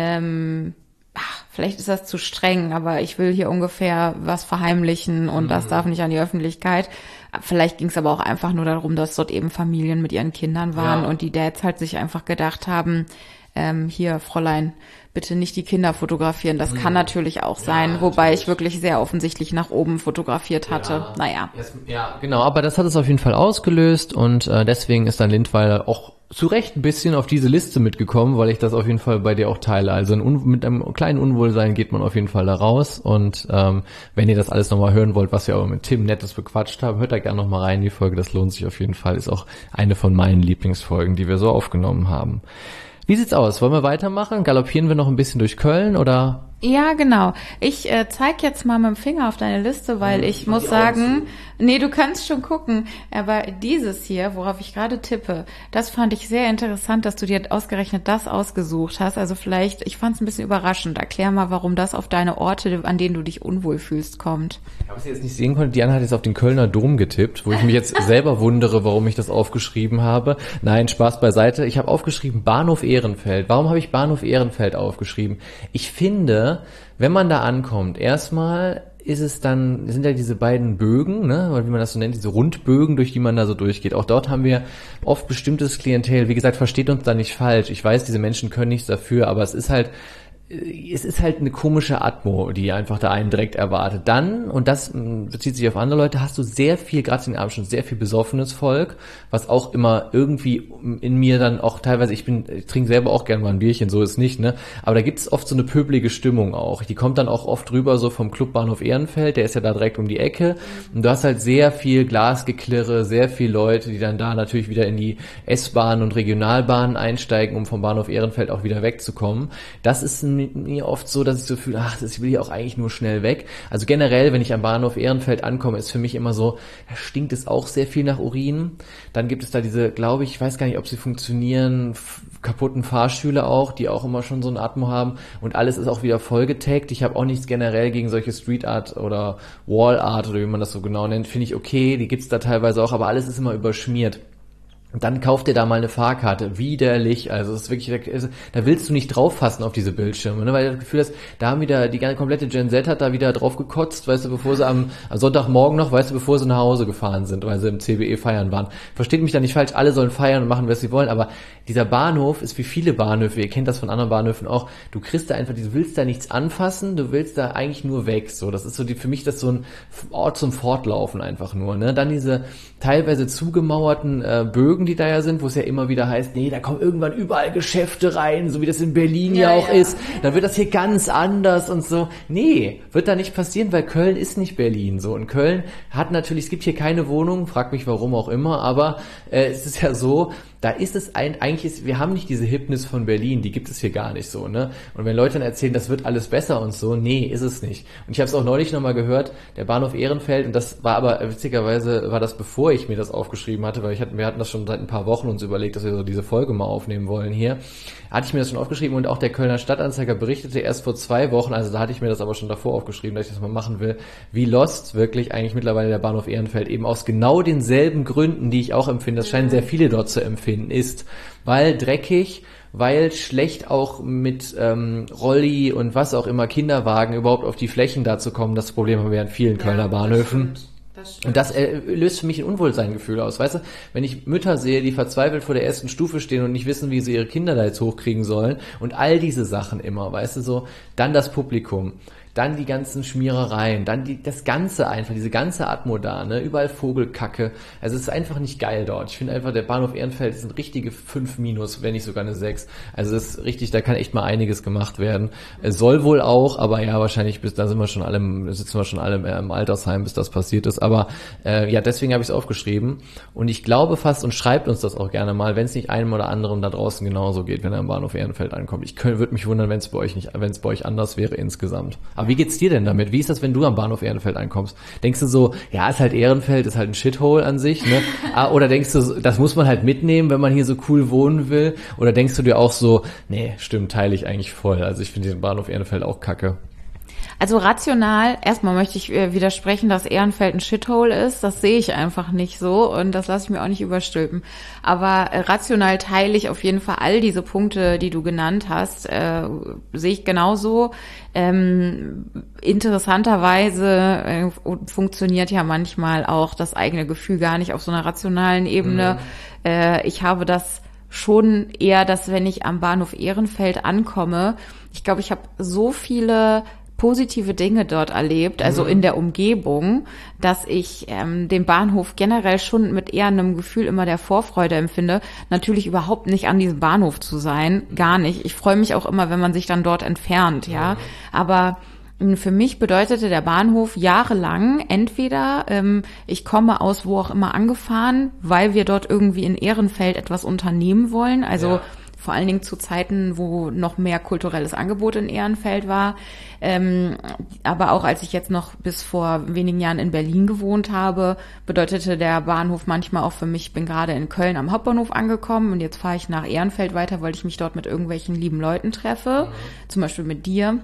ähm, ach, vielleicht ist das zu streng, aber ich will hier ungefähr was verheimlichen und mhm. das darf nicht an die Öffentlichkeit. Vielleicht ging es aber auch einfach nur darum, dass dort eben Familien mit ihren Kindern waren ja. und die Dads halt sich einfach gedacht haben, ähm, hier, Fräulein, bitte nicht die Kinder fotografieren. Das mhm. kann natürlich auch sein, ja, wobei natürlich. ich wirklich sehr offensichtlich nach oben fotografiert hatte. Ja. Naja. Ja, genau, aber das hat es auf jeden Fall ausgelöst und äh, deswegen ist dann Lindweiler auch zu Recht ein bisschen auf diese Liste mitgekommen, weil ich das auf jeden Fall bei dir auch teile. Also ein Un- mit einem kleinen Unwohlsein geht man auf jeden Fall da raus und ähm, wenn ihr das alles nochmal hören wollt, was wir aber mit Tim Nettes bequatscht haben, hört da gerne nochmal rein in die Folge, das lohnt sich auf jeden Fall, ist auch eine von meinen Lieblingsfolgen, die wir so aufgenommen haben. Wie sieht's aus? Wollen wir weitermachen? Galoppieren wir noch ein bisschen durch Köln oder Ja, genau. Ich äh, zeig jetzt mal mit dem Finger auf deine Liste, weil ich muss sagen, nee, du kannst schon gucken, aber dieses hier, worauf ich gerade tippe, das fand ich sehr interessant, dass du dir ausgerechnet das ausgesucht hast. Also vielleicht, ich fand es ein bisschen überraschend. Erklär mal, warum das auf deine Orte, an denen du dich unwohl fühlst, kommt. Was ich jetzt nicht sehen konnte, Diana hat jetzt auf den Kölner Dom getippt, wo ich mich jetzt selber wundere, warum ich das aufgeschrieben habe. Nein, Spaß beiseite. Ich habe aufgeschrieben Bahnhof Ehrenfeld. Warum habe ich Bahnhof Ehrenfeld aufgeschrieben? Ich finde, wenn man da ankommt, erstmal ist es dann, sind ja diese beiden Bögen, ne, oder wie man das so nennt, diese Rundbögen, durch die man da so durchgeht. Auch dort haben wir oft bestimmtes Klientel. Wie gesagt, versteht uns da nicht falsch. Ich weiß, diese Menschen können nichts dafür, aber es ist halt, es ist halt eine komische Atmo, die einfach da einen direkt erwartet. Dann, und das bezieht sich auf andere Leute, hast du sehr viel, gerade in den Abendstunden, sehr viel besoffenes Volk, was auch immer irgendwie in mir dann auch teilweise, ich bin, ich trinke selber auch gerne mal ein Bierchen, so ist nicht, ne, aber da gibt es oft so eine pöbelige Stimmung auch. Die kommt dann auch oft rüber so vom Clubbahnhof Ehrenfeld, der ist ja da direkt um die Ecke, und du hast halt sehr viel Glasgeklirre, sehr viele Leute, die dann da natürlich wieder in die S-Bahn und Regionalbahnen einsteigen, um vom Bahnhof Ehrenfeld auch wieder wegzukommen. Das ist ein mir oft so, dass ich so fühle, ach, das will ich auch eigentlich nur schnell weg. Also generell, wenn ich am Bahnhof Ehrenfeld ankomme, ist für mich immer so, da stinkt es auch sehr viel nach Urin. Dann gibt es da diese, glaube ich, ich weiß gar nicht, ob sie funktionieren, f- kaputten Fahrstühle auch, die auch immer schon so eine Atmo haben, und alles ist auch wieder vollgetaggt. Ich habe auch nichts generell gegen solche Street Art oder Wall Art oder wie man das so genau nennt, finde ich okay, die gibt's da teilweise auch, aber alles ist immer überschmiert. Und dann kauft dir da mal eine Fahrkarte. Widerlich. Also es ist wirklich, da willst du nicht drauf fassen auf diese Bildschirme, ne? Weil du das Gefühl hast, da haben wieder, die ganze komplette Gen Z hat da wieder drauf gekotzt, weißt du, bevor sie am, am Sonntagmorgen noch, weißt du, bevor sie nach Hause gefahren sind, weil sie im C B E feiern waren. Versteht mich da nicht falsch, alle sollen feiern und machen, was sie wollen, aber dieser Bahnhof ist wie viele Bahnhöfe, ihr kennt das von anderen Bahnhöfen auch, du kriegst da einfach, du willst da nichts anfassen, du willst da eigentlich nur weg, so. Das ist so die, für mich das so ein Ort zum Fortlaufen einfach nur, ne? Dann diese teilweise zugemauerten äh, Bögen, die da ja sind, wo es ja immer wieder heißt, nee, da kommen irgendwann überall Geschäfte rein, so wie das in Berlin ja, ja auch ja. ist. Dann wird das hier ganz anders und so. Nee, wird da nicht passieren, weil Köln ist nicht Berlin, so. Und Köln hat natürlich, es gibt hier keine Wohnung, frag mich warum auch immer, aber äh, es ist ja so, da ist es ein, eigentlich ist, wir haben nicht diese Hipness von Berlin, die gibt es hier gar nicht so, ne? Und wenn Leute dann erzählen, das wird alles besser und so, nee, ist es nicht. Und ich habe es auch neulich nochmal gehört, der Bahnhof Ehrenfeld, und das war aber, witzigerweise war das bevor ich mir das aufgeschrieben hatte, weil ich hatte, wir hatten das schon seit ein paar Wochen uns überlegt, dass wir so diese Folge mal aufnehmen wollen hier, hatte ich mir das schon aufgeschrieben, und auch der Kölner Stadtanzeiger berichtete erst vor zwei Wochen, also da hatte ich mir das aber schon davor aufgeschrieben, dass ich das mal machen will, wie lost wirklich eigentlich mittlerweile der Bahnhof Ehrenfeld eben aus genau denselben Gründen, die ich auch empfinde, das scheinen sehr viele dort zu empfinden, ist, weil dreckig, weil schlecht auch mit ähm, Rolli und was auch immer, Kinderwagen überhaupt auf die Flächen da zu kommen. Das Problem haben wir in vielen Kölner ja, Bahnhöfen. Das das und das äh, löst für mich ein Unwohlseingefühl aus. Weißt du, wenn ich Mütter sehe, die verzweifelt vor der ersten Stufe stehen und nicht wissen, wie sie ihre Kinder da jetzt hochkriegen sollen, und all diese Sachen immer, weißt du, so, dann das Publikum. Dann die ganzen Schmierereien, dann die, das Ganze einfach, diese ganze Atmo da, ne, überall Vogelkacke. Also es ist einfach nicht geil dort. Ich finde einfach, der Bahnhof Ehrenfeld ist ein richtige fünf minus, wenn nicht sogar eine sechs. Also das ist richtig, da kann echt mal einiges gemacht werden. Es soll wohl auch, aber ja, wahrscheinlich bis da sind wir schon alle, sitzen wir schon alle im Altersheim, bis das passiert ist. Aber äh, ja, deswegen habe ich es aufgeschrieben. Und ich glaube fast, und schreibt uns das auch gerne mal, wenn es nicht einem oder anderen da draußen genauso geht, wenn er am Bahnhof Ehrenfeld ankommt. Ich würde mich wundern, wenn es bei euch nicht, wenn es bei euch anders wäre insgesamt. Aber wie geht's dir denn damit? Wie ist das, wenn du am Bahnhof Ehrenfeld ankommst? Denkst du so, ja, ist halt Ehrenfeld, ist halt ein Shithole an sich, ne? Oder denkst du, das muss man halt mitnehmen, wenn man hier so cool wohnen will? Oder denkst du dir auch so, nee, stimmt, teile ich eigentlich voll. Also ich finde den Bahnhof Ehrenfeld auch kacke. Also rational, erstmal möchte ich äh, widersprechen, dass Ehrenfeld ein Shithole ist. Das sehe ich einfach nicht so, und das lasse ich mir auch nicht überstülpen. Aber äh, rational teile ich auf jeden Fall all diese Punkte, die du genannt hast, äh, sehe ich genauso. Ähm, interessanterweise äh, funktioniert ja manchmal auch das eigene Gefühl gar nicht auf so einer rationalen Ebene. Mhm. Äh, ich habe das schon eher, dass wenn ich am Bahnhof Ehrenfeld ankomme, ich glaube, ich habe so viele positive Dinge dort erlebt, also in der Umgebung, dass ich ähm, den Bahnhof generell schon mit eher einem Gefühl immer der Vorfreude empfinde. Natürlich überhaupt nicht an diesem Bahnhof zu sein, gar nicht. Ich freue mich auch immer, wenn man sich dann dort entfernt, ja. Aber für mich bedeutete der Bahnhof jahrelang entweder, ähm, ich komme aus wo auch immer angefahren, weil wir dort irgendwie in Ehrenfeld etwas unternehmen wollen, also ja. vor allen Dingen zu Zeiten, wo noch mehr kulturelles Angebot in Ehrenfeld war. Ähm, aber auch als ich jetzt noch bis vor wenigen Jahren in Berlin gewohnt habe, bedeutete der Bahnhof manchmal auch für mich, ich bin gerade in Köln am Hauptbahnhof angekommen und jetzt fahre ich nach Ehrenfeld weiter, weil ich mich dort mit irgendwelchen lieben Leuten treffe, mhm. zum Beispiel mit dir.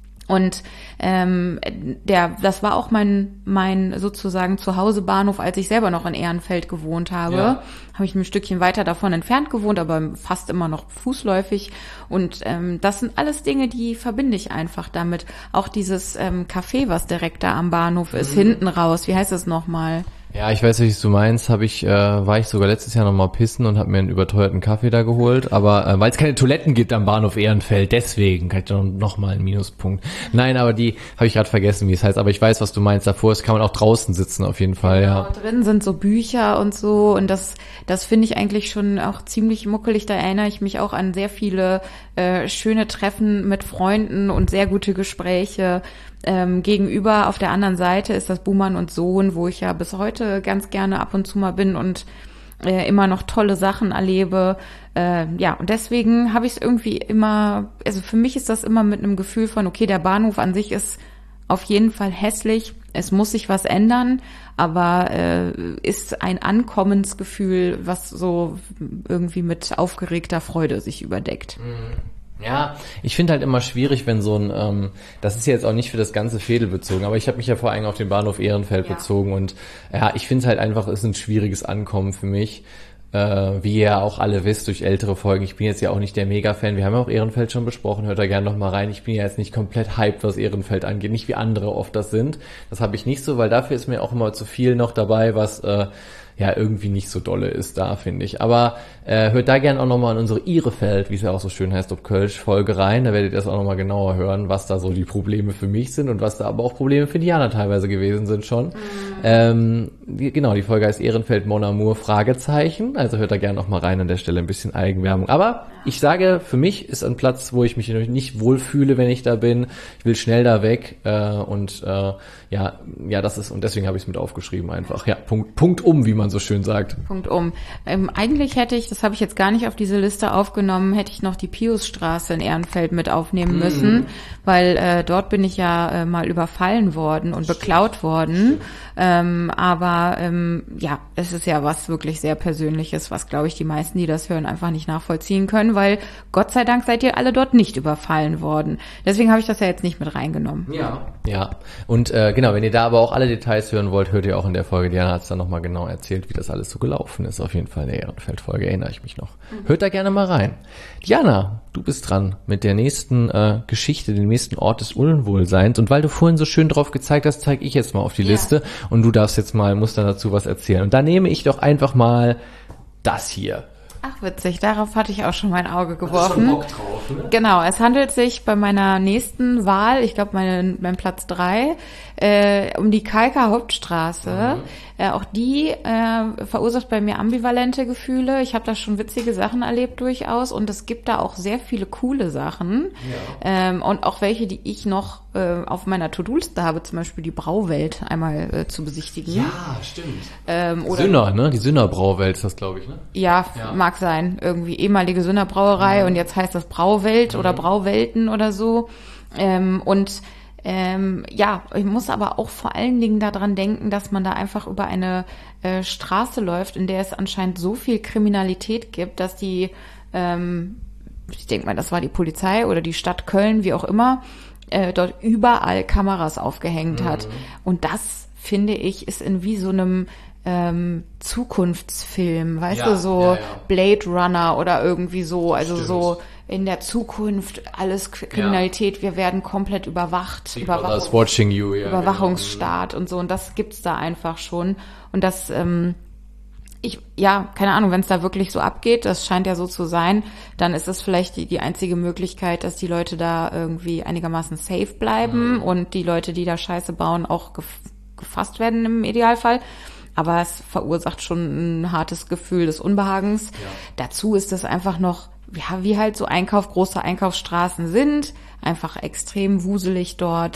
Und ähm, der, das war auch mein mein sozusagen Zuhausebahnhof, als ich selber noch in Ehrenfeld gewohnt habe. Ja. Habe ich ein Stückchen weiter davon entfernt gewohnt, aber fast immer noch fußläufig. Und ähm, das sind alles Dinge, die verbinde ich einfach damit. Auch dieses ähm, Café, was direkt da am Bahnhof ist, mhm. hinten raus. Wie heißt das nochmal? Ja, ich weiß, was du meinst, habe ich, äh, war ich sogar letztes Jahr nochmal pissen und habe mir einen überteuerten Kaffee da geholt, aber äh, weil es keine Toiletten gibt am Bahnhof Ehrenfeld, deswegen kann ich da nochmal einen Minuspunkt. Nein, aber die habe ich gerade vergessen, wie es heißt, aber ich weiß, was du meinst, davor ist, kann man auch draußen sitzen auf jeden Fall, genau, ja. Drin sind so Bücher und so und das das finde ich eigentlich schon auch ziemlich muckelig, da erinnere ich mich auch an sehr viele äh, schöne Treffen mit Freunden und sehr gute Gespräche. Ähm, gegenüber auf der anderen Seite ist das Buhmann und Sohn, wo ich ja bis heute ganz gerne ab und zu mal bin und äh, immer noch tolle Sachen erlebe. Äh, ja, und deswegen habe ich es irgendwie immer, also für mich ist das immer mit einem Gefühl von, okay, der Bahnhof an sich ist auf jeden Fall hässlich, es muss sich was ändern, aber äh, ist ein Ankommensgefühl, was so irgendwie mit aufgeregter Freude sich überdeckt. Mhm. Ja, ich finde halt immer schwierig, wenn so ein, ähm, das ist jetzt auch nicht für das ganze Veedel bezogen, aber ich habe mich ja vor allem auf den Bahnhof Ehrenfeld ja. bezogen und ja, ich finde es halt einfach, es ist ein schwieriges Ankommen für mich, äh, wie ihr ja auch alle wisst durch ältere Folgen. Ich bin jetzt ja auch nicht der Mega-Fan, wir haben ja auch Ehrenfeld schon besprochen, hört da gerne noch mal rein. Ich bin ja jetzt nicht komplett hyped, was Ehrenfeld angeht, nicht wie andere oft das sind. Das habe ich nicht so, weil dafür ist mir auch immer zu viel noch dabei, was äh, ja irgendwie nicht so dolle ist da, finde ich. Aber äh, hört da gerne auch nochmal in unsere Ihrefeld, wie es ja auch so schön heißt, ob Kölsch-Folge rein. Da werdet ihr das auch nochmal genauer hören, was da so die Probleme für mich sind und was da aber auch Probleme für Diana teilweise gewesen sind schon. Mhm. Ähm, die, genau, die Folge heißt Ehrenfeld Mon Amour, Fragezeichen. Also hört da gerne nochmal rein an der Stelle, ein bisschen Eigenwerbung. Aber ich sage, für mich ist ein Platz, wo ich mich nicht wohlfühle, wenn ich da bin. Ich will schnell da weg äh, und äh, ja, ja, das ist, und deswegen habe ich es mit aufgeschrieben einfach. Ja, Punkt, Punkt um, wie man so schön sagt. Punkt um. Ähm, eigentlich hätte ich, das habe ich jetzt gar nicht auf diese Liste aufgenommen, hätte ich noch die Piusstraße in Ehrenfeld mit aufnehmen mm. müssen, weil äh, dort bin ich ja äh, mal überfallen worden und Stimmt. beklaut worden. Ähm, aber ähm, ja, es ist ja was wirklich sehr Persönliches, was, glaube ich, die meisten, die das hören, einfach nicht nachvollziehen können, weil Gott sei Dank seid ihr alle dort nicht überfallen worden. Deswegen habe ich das ja jetzt nicht mit reingenommen. Ja, ja. Und äh, genau, wenn ihr da aber auch alle Details hören wollt, hört ihr auch in der Folge, Diana hat es dann nochmal genau erzählt, wie das alles so gelaufen ist. Auf jeden Fall in der Ehrenfeld-Folge, erinnere ich mich noch. Mhm. Hört da gerne mal rein. Diana, du bist dran mit der nächsten äh, Geschichte, dem nächsten Ort des Unwohlseins. Und weil du vorhin so schön drauf gezeigt hast, zeige ich jetzt mal auf die ja. Liste. Und du darfst jetzt mal, musst dann dazu was erzählen. Und da nehme ich doch einfach mal das hier. Ach, witzig, darauf hatte ich auch schon mein Auge geworfen. Hast du schon Bock drauf, ne? Genau, es handelt sich bei meiner nächsten Wahl, ich glaube mein, mein Platz drei, äh, um die Kalker Hauptstraße. Mhm. Äh, auch die äh, verursacht bei mir ambivalente Gefühle. Ich habe da schon witzige Sachen erlebt durchaus und es gibt da auch sehr viele coole Sachen. Ja. Ähm, und auch welche, die ich noch äh, auf meiner To-Do-Liste habe, zum Beispiel die Brauwelt einmal äh, zu besichtigen. Ja, stimmt. Ähm, oder Sünner, ne? Die Sünner Brauwelt ist das, glaube ich, ne? Ja, ja, mag sein. Irgendwie ehemalige Sünner Brauerei mhm. und jetzt heißt das Brauwelt mhm. oder Brauwelten oder so. Ähm, und Ähm, ja, ich muss aber auch vor allen Dingen daran denken, dass man da einfach über eine äh, Straße läuft, in der es anscheinend so viel Kriminalität gibt, dass die, ähm, ich denke mal, das war die Polizei oder die Stadt Köln, wie auch immer, äh, dort überall Kameras aufgehängt mhm. hat. Und das, finde ich, ist in wie so einem ähm, Zukunftsfilm, weißt ja, du, so ja, ja. Blade Runner oder irgendwie so, also Stimmt. so in der Zukunft alles Kriminalität, ja. wir werden komplett überwacht, Überwachung, watching you, ja, Überwachungsstaat genau. und so, und das gibt's da einfach schon. Und das, ähm, ich, ja, keine Ahnung, wenn es da wirklich so abgeht, das scheint ja so zu sein, dann ist es vielleicht die, die einzige Möglichkeit, dass die Leute da irgendwie einigermaßen safe bleiben mhm. und die Leute, die da Scheiße bauen, auch gef- gefasst werden im Idealfall. Aber es verursacht schon ein hartes Gefühl des Unbehagens. Ja. Dazu ist es einfach noch, ja, wie halt so Einkauf, große Einkaufsstraßen sind, einfach extrem wuselig dort.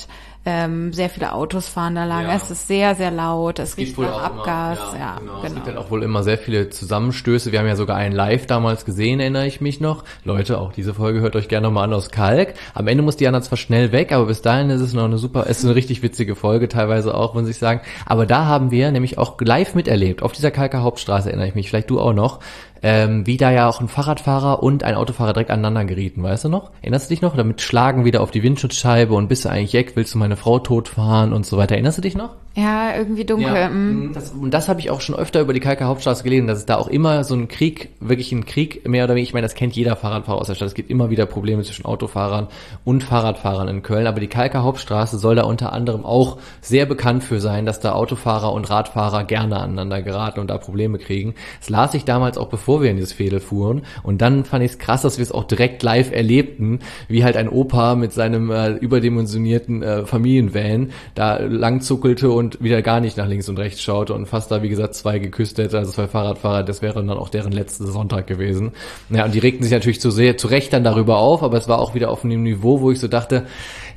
Ähm, sehr viele Autos fahren da lang. Ja. Es ist sehr, sehr laut. Es, es riecht nach Abgas. Immer, ja, ja, genau. genau. Es gibt dann auch wohl immer sehr viele Zusammenstöße. Wir haben ja sogar einen Live damals gesehen, erinnere ich mich noch. Leute, auch diese Folge hört euch gerne nochmal an aus Kalk. Am Ende muss Diana zwar schnell weg, aber bis dahin ist es noch eine super, es ist eine richtig witzige Folge, teilweise auch, muss ich sagen. Aber da haben wir nämlich auch live miterlebt, auf dieser Kalker Hauptstraße, erinnere ich mich, vielleicht du auch noch, ähm, wie da ja auch ein Fahrradfahrer und ein Autofahrer direkt aneinander gerieten, weißt du noch? Erinnerst du dich noch? Damit Schlagen wieder auf die Windschutzscheibe und bist du eigentlich Jack, willst du meine Frau totfahren und so weiter. Erinnerst du dich noch? Ja, irgendwie dunkel. Ja, mm. das, und das habe ich auch schon öfter über die Kalker Hauptstraße gelesen, dass es da auch immer so ein Krieg, wirklich ein Krieg, mehr oder weniger, ich meine, das kennt jeder Fahrradfahrer aus der Stadt, es gibt immer wieder Probleme zwischen Autofahrern und Fahrradfahrern in Köln, aber die Kalker Hauptstraße soll da unter anderem auch sehr bekannt für sein, dass da Autofahrer und Radfahrer gerne aneinander geraten und da Probleme kriegen. Das las ich damals auch, bevor wir in dieses Fädel fuhren, und dann fand ich es krass, dass wir es auch direkt live erlebten, wie halt ein Opa mit seinem äh, überdimensionierten äh, Familienvan da langzuckelte und wieder gar nicht nach links und rechts schaute und fast da, wie gesagt, zwei geküsst hätte, also zwei Fahrradfahrer, das wäre dann auch deren letzter Sonntag gewesen. Ja, und die regten sich natürlich zu sehr, zu Recht dann darüber auf, aber es war auch wieder auf einem Niveau, wo ich so dachte,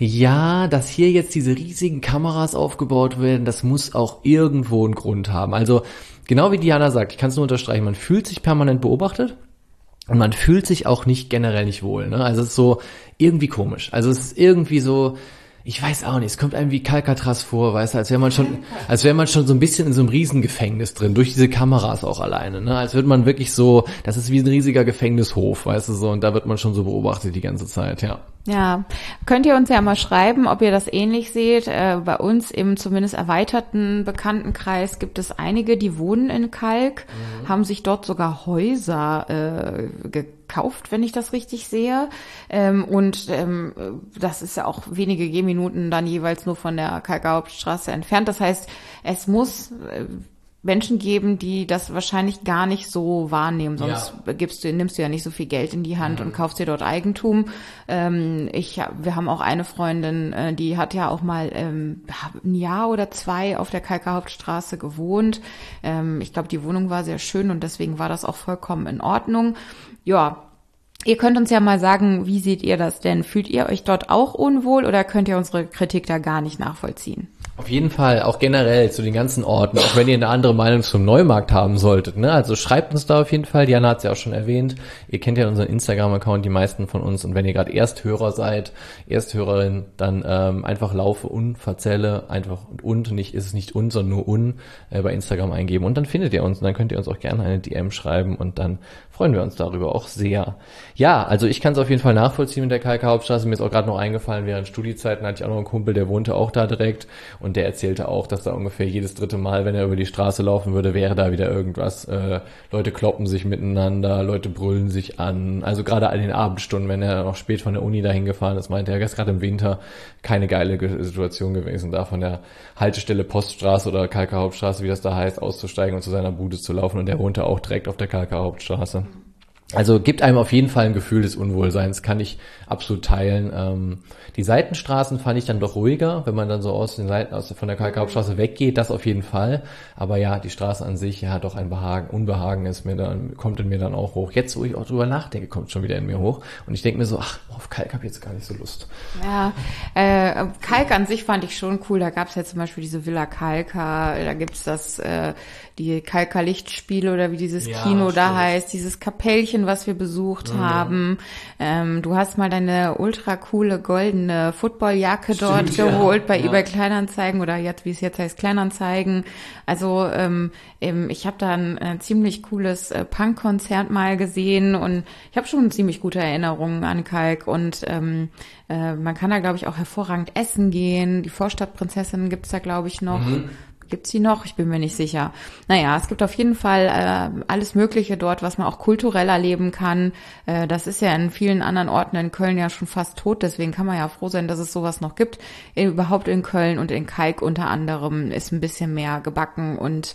ja, dass hier jetzt diese riesigen Kameras aufgebaut werden, das muss auch irgendwo einen Grund haben. Also, genau wie Diana sagt, ich kann es nur unterstreichen, man fühlt sich permanent beobachtet. Und man fühlt sich auch nicht generell nicht wohl, ne? Also es ist so irgendwie komisch. Also es ist irgendwie so, ich weiß auch nicht, es kommt einem wie Kalkatras vor, weißt du, als wäre man schon, als wäre man schon so ein bisschen in so einem Riesengefängnis drin, durch diese Kameras auch alleine, ne? Als würde man wirklich so, das ist wie ein riesiger Gefängnishof, weißt du, so, und da wird man schon so beobachtet die ganze Zeit, ja. Ja, könnt ihr uns ja mal schreiben, ob ihr das ähnlich seht. Äh, bei uns im zumindest erweiterten Bekanntenkreis gibt es einige, die wohnen in Kalk, mhm. haben sich dort sogar Häuser äh, gekauft, wenn ich das richtig sehe. Ähm, und ähm, das ist ja auch wenige Gehminuten dann jeweils nur von der Kalker Hauptstraße entfernt. Das heißt, es muss äh, Menschen geben, die das wahrscheinlich gar nicht so wahrnehmen, sonst ja. gibst du, nimmst du ja nicht so viel Geld in die Hand mhm. und kaufst dir dort Eigentum. Ähm, ich, wir haben auch eine Freundin, äh, die hat ja auch mal ähm, ein Jahr oder zwei auf der Kalker Hauptstraße gewohnt. Ähm, ich glaube, die Wohnung war sehr schön und deswegen war das auch vollkommen in Ordnung. Ja. Ihr könnt uns ja mal sagen, wie seht ihr das denn? Fühlt ihr euch dort auch unwohl oder könnt ihr unsere Kritik da gar nicht nachvollziehen? Auf jeden Fall, auch generell zu den ganzen Orten, auch wenn ihr eine andere Meinung zum Neumarkt haben solltet, ne? Also schreibt uns da auf jeden Fall, Diana hat es ja auch schon erwähnt, ihr kennt ja unseren Instagram-Account, die meisten von uns, und wenn ihr gerade Ersthörer seid, Ersthörerin, dann ähm, einfach Laufe Unverzelle, einfach und, nicht, ist es nicht un, sondern nur un, äh, bei Instagram eingeben und dann findet ihr uns und dann könnt ihr uns auch gerne eine D M schreiben und dann freuen wir uns darüber auch sehr. Ja, also ich kann es auf jeden Fall nachvollziehen mit der Kalker Hauptstraße, mir ist auch gerade noch eingefallen, während Studiezeiten hatte ich auch noch einen Kumpel, der wohnte auch da direkt. Und der erzählte auch, dass da ungefähr jedes dritte Mal, wenn er über die Straße laufen würde, wäre da wieder irgendwas. Äh, Leute kloppen sich miteinander, Leute brüllen sich an. Also gerade an den Abendstunden, wenn er noch spät von der Uni dahin gefahren ist, meinte er, das ist gerade im Winter keine geile Situation gewesen, da von der Haltestelle Poststraße oder Kalker Hauptstraße, wie das da heißt, auszusteigen und zu seiner Bude zu laufen. Und er wohnte auch direkt auf der Kalker Hauptstraße. Also gibt einem auf jeden Fall ein Gefühl des Unwohlseins, kann ich absolut teilen. Ähm, die Seitenstraßen fand ich dann doch ruhiger, wenn man dann so aus den Seiten, aus von der Kalker Hauptstraße weggeht, das auf jeden Fall. Aber ja, die Straße an sich, ja, doch ein Behagen, Unbehagen ist mir dann, kommt in mir dann auch hoch. Jetzt, wo ich auch drüber nachdenke, kommt schon wieder in mir hoch. Und ich denke mir so, ach, auf Kalk habe ich jetzt gar nicht so Lust. Ja, äh, Kalk an sich fand ich schon cool. Da gab's ja zum Beispiel diese Villa Kalka, da gibt's das, äh, die Kalker Lichtspiele oder wie dieses ja, Kino stimmt. da heißt, dieses Kapellchen, was wir besucht mhm. haben. Ähm, du hast mal deine ultra coole goldene Footballjacke dort geholt ja. bei ja. eBay Kleinanzeigen oder jetzt, wie es jetzt heißt, Kleinanzeigen. Also ähm, eben, ich habe da ein äh, ziemlich cooles äh, Punk-Konzert mal gesehen und ich habe schon ziemlich gute Erinnerungen an Kalk und ähm, äh, man kann da, glaube ich, auch hervorragend essen gehen. Die Vorstadtprinzessin gibt's da, glaube ich, noch. Mhm. Gibt's die noch? Ich bin mir nicht sicher. Naja, es gibt auf jeden Fall äh, alles Mögliche dort, was man auch kulturell erleben kann. Äh, das ist ja in vielen anderen Orten in Köln ja schon fast tot, deswegen kann man ja froh sein, dass es sowas noch gibt. Äh, überhaupt in Köln und in Kalk unter anderem ist ein bisschen mehr gebacken und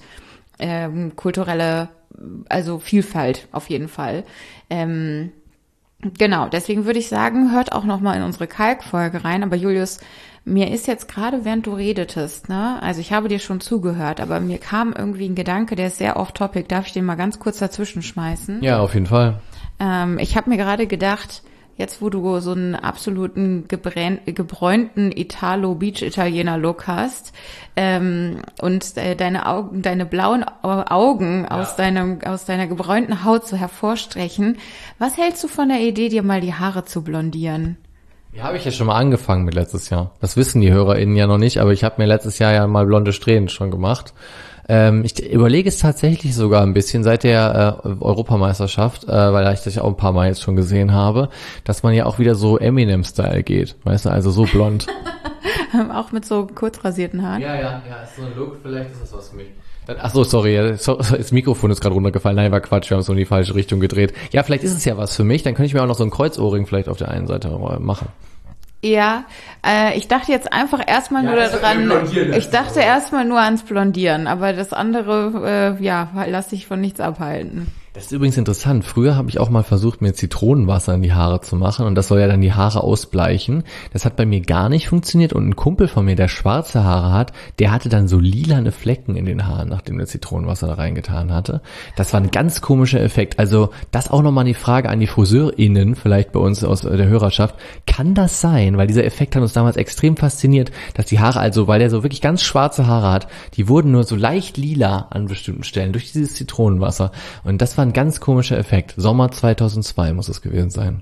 ähm, kulturelle, also Vielfalt auf jeden Fall. Ähm, genau, deswegen würde ich sagen, hört auch noch mal in unsere Kalk-Folge rein. Aber Julius, mir ist jetzt gerade, während du redetest, ne, also ich habe dir schon zugehört, aber mir kam irgendwie ein Gedanke, der ist sehr off-topic. Darf ich den mal ganz kurz dazwischen schmeißen? Ja, auf jeden Fall. Ähm, ich habe mir gerade gedacht, jetzt wo du so einen absoluten gebräun, gebräunten Italo-Beach-Italiener-Look hast ähm, und äh, deine Augen, deine blauen Augen ja. aus deinem aus deiner gebräunten Haut so hervorstechen, was hältst du von der Idee, dir mal die Haare zu blondieren? Ja, habe ich ja schon mal angefangen mit letztes Jahr. Das wissen die HörerInnen ja noch nicht, aber ich habe mir letztes Jahr ja mal blonde Strähnen schon gemacht. Ähm, ich überlege es tatsächlich sogar ein bisschen seit der äh, Europameisterschaft, äh, weil ich das ja auch ein paar Mal jetzt schon gesehen habe, dass man ja auch wieder so Eminem-Style geht, weißt du, also so blond. Auch mit so kurz rasierten Haaren? Ja, ja, ja, ist so ein Look, vielleicht ist das was für mich. Ach so, sorry, das Mikrofon ist gerade runtergefallen. Nein, war Quatsch, wir haben es so in die falsche Richtung gedreht. Ja, vielleicht ist es ja was für mich, dann könnte ich mir auch noch so ein Kreuzohrring vielleicht auf der einen Seite machen. Ja, äh, ich dachte jetzt einfach erstmal ja, nur daran, ich dachte erstmal nur ans Blondieren, aber das andere, äh, ja, lass dich von nichts abhalten. Das ist übrigens interessant. Früher habe ich auch mal versucht, mir Zitronenwasser in die Haare zu machen und das soll ja dann die Haare ausbleichen. Das hat bei mir gar nicht funktioniert und ein Kumpel von mir, der schwarze Haare hat, der hatte dann so lilane Flecken in den Haaren, nachdem der Zitronenwasser da reingetan hatte. Das war ein ganz komischer Effekt. Also das auch nochmal die Frage an die FriseurInnen, vielleicht bei uns aus der Hörerschaft. Kann das sein? Weil dieser Effekt hat uns damals extrem fasziniert, dass die Haare also, weil der so wirklich ganz schwarze Haare hat, die wurden nur so leicht lila an bestimmten Stellen durch dieses Zitronenwasser. Und das war ein ganz komischer Effekt. Sommer zweitausendzwei muss es gewesen sein.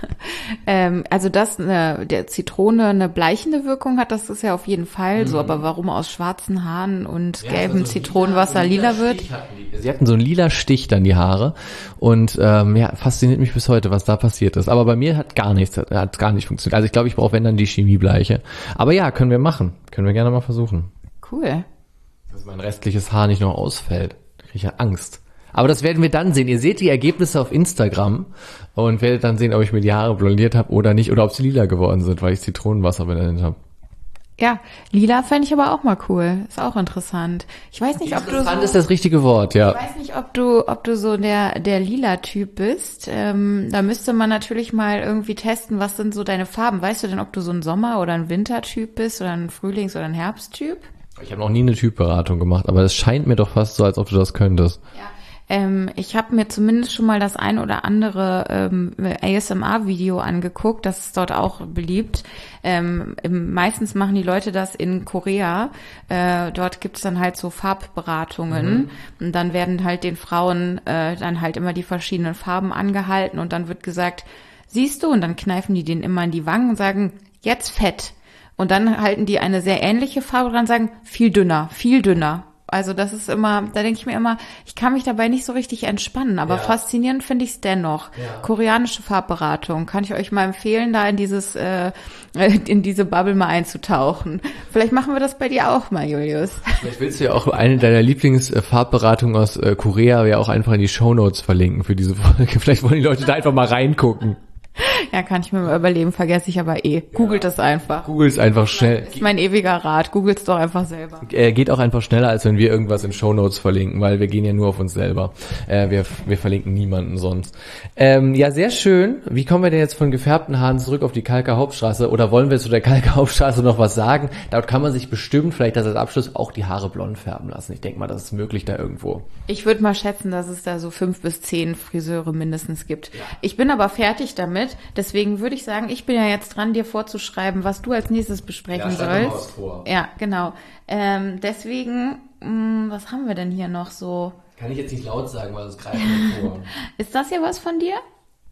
ähm, also dass eine, der Zitrone eine bleichende Wirkung hat, das ist ja auf jeden Fall mhm. so. Aber warum aus schwarzen Haaren und ja, gelbem so Zitronenwasser lila, lila wird? Hatten Sie hatten so einen lila Stich dann die Haare und ähm, ja, fasziniert mich bis heute, was da passiert ist. Aber bei mir hat gar nichts, hat gar nicht funktioniert. Also ich glaube, ich brauche wenn dann die Chemiebleiche. Aber ja, können wir machen. Können wir gerne mal versuchen. Cool. Dass mein restliches Haar nicht noch ausfällt. Da kriege ich ja Angst. Aber das werden wir dann sehen. Ihr seht die Ergebnisse auf Instagram und werdet dann sehen, ob ich mir die Haare blondiert habe oder nicht oder ob sie lila geworden sind, weil ich Zitronenwasser benannt habe. Ja, lila fände ich aber auch mal cool. Ist auch interessant. Ich weiß nicht, ob du Interessant so, ist das richtige Wort, ja. Ich weiß nicht, ob du, ob du so der der Lila-Typ bist. Ähm, da müsste man natürlich mal irgendwie testen, was sind so deine Farben. Weißt du denn, ob du so ein Sommer- oder ein Wintertyp bist oder ein Frühlings- oder ein Herbsttyp? Ich habe noch nie eine Typberatung gemacht, aber es scheint mir doch fast so, als ob du das könntest. Ja. Ähm, ich habe mir zumindest schon mal das ein oder andere ähm, A S M R-Video angeguckt, das ist dort auch beliebt. Ähm, meistens machen die Leute das in Korea. Äh, dort gibt's dann halt so Farbberatungen mhm. und dann werden halt den Frauen äh, dann halt immer die verschiedenen Farben angehalten und dann wird gesagt, siehst du, und dann kneifen die denen immer in die Wangen und sagen, jetzt fett. Und dann halten die eine sehr ähnliche Farbe dran und sagen, viel dünner, viel dünner. Also das ist immer, da denke ich mir immer, ich kann mich dabei nicht so richtig entspannen, aber ja. faszinierend finde ich es dennoch. Ja. Koreanische Farbberatung, kann ich euch mal empfehlen, da in dieses, äh, in diese Bubble mal einzutauchen. Vielleicht machen wir das bei dir auch mal, Julius. Vielleicht willst du ja auch eine deiner Lieblingsfarbberatungen aus äh, Korea ja auch einfach in die Shownotes verlinken für diese Folge. Vielleicht wollen die Leute da einfach mal reingucken. Ja, kann ich mir mal überlegen, vergesse ich aber eh. Googelt es einfach. Googelt es einfach schnell. Das ist mein ewiger Rat. Googelt es doch einfach selber. Äh, geht auch einfach schneller, als wenn wir irgendwas in Shownotes verlinken, weil wir gehen ja nur auf uns selber. Äh, wir, wir verlinken niemanden sonst. Ähm, ja, sehr schön. Wie kommen wir denn jetzt von gefärbten Haaren zurück auf die Kalker Hauptstraße? Oder wollen wir zu der Kalker Hauptstraße noch was sagen? Dort kann man sich bestimmt vielleicht als Abschluss auch die Haare blond färben lassen. Ich denke mal, das ist möglich da irgendwo. Ich würde mal schätzen, dass es da so fünf bis zehn Friseure mindestens gibt. Ja. Ich bin aber fertig damit. Deswegen würde ich sagen, ich bin ja jetzt dran, dir vorzuschreiben, was du als nächstes besprechen ja, sollst. Vor. Ja, genau. Ähm, deswegen, mh, was haben wir denn hier noch so? Kann ich jetzt nicht laut sagen, weil es greift mir vor. Ist das hier was von dir?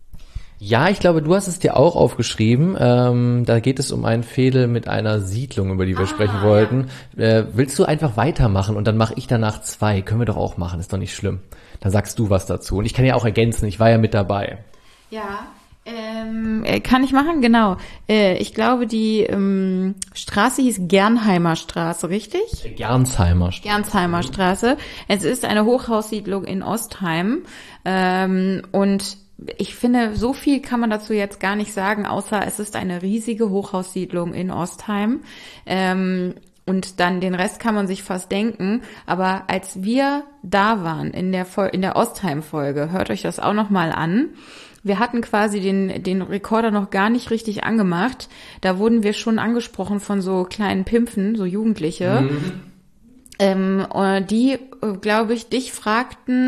Ja, ich glaube, du hast es dir auch aufgeschrieben. Ähm, da geht es um einen Fehde mit einer Siedlung, über die wir ah, sprechen wollten. Ja. Äh, willst du einfach weitermachen und dann mache ich danach zwei? Können wir doch auch machen, ist doch nicht schlimm. Dann sagst du was dazu. Und ich kann ja auch ergänzen, ich war ja mit dabei. Ja, Ähm, kann ich machen, genau. Äh, ich glaube, die ähm, Straße hieß Gernheimer Straße, richtig? Gernsheimer Straße. Gernsheimer Straße. Es ist eine Hochhaussiedlung in Ostheim. Ähm, und ich finde, so viel kann man dazu jetzt gar nicht sagen, außer es ist eine riesige Hochhaussiedlung in Ostheim. Ähm, Und dann den Rest kann man sich fast denken. Aber als wir da waren in der Vol- in der Ostheim-Folge, hört euch das auch noch mal an. Wir hatten quasi den den Rekorder noch gar nicht richtig angemacht. Da wurden wir schon angesprochen von so kleinen Pimpfen, so Jugendliche, mhm. ähm, die, glaube ich, dich fragten,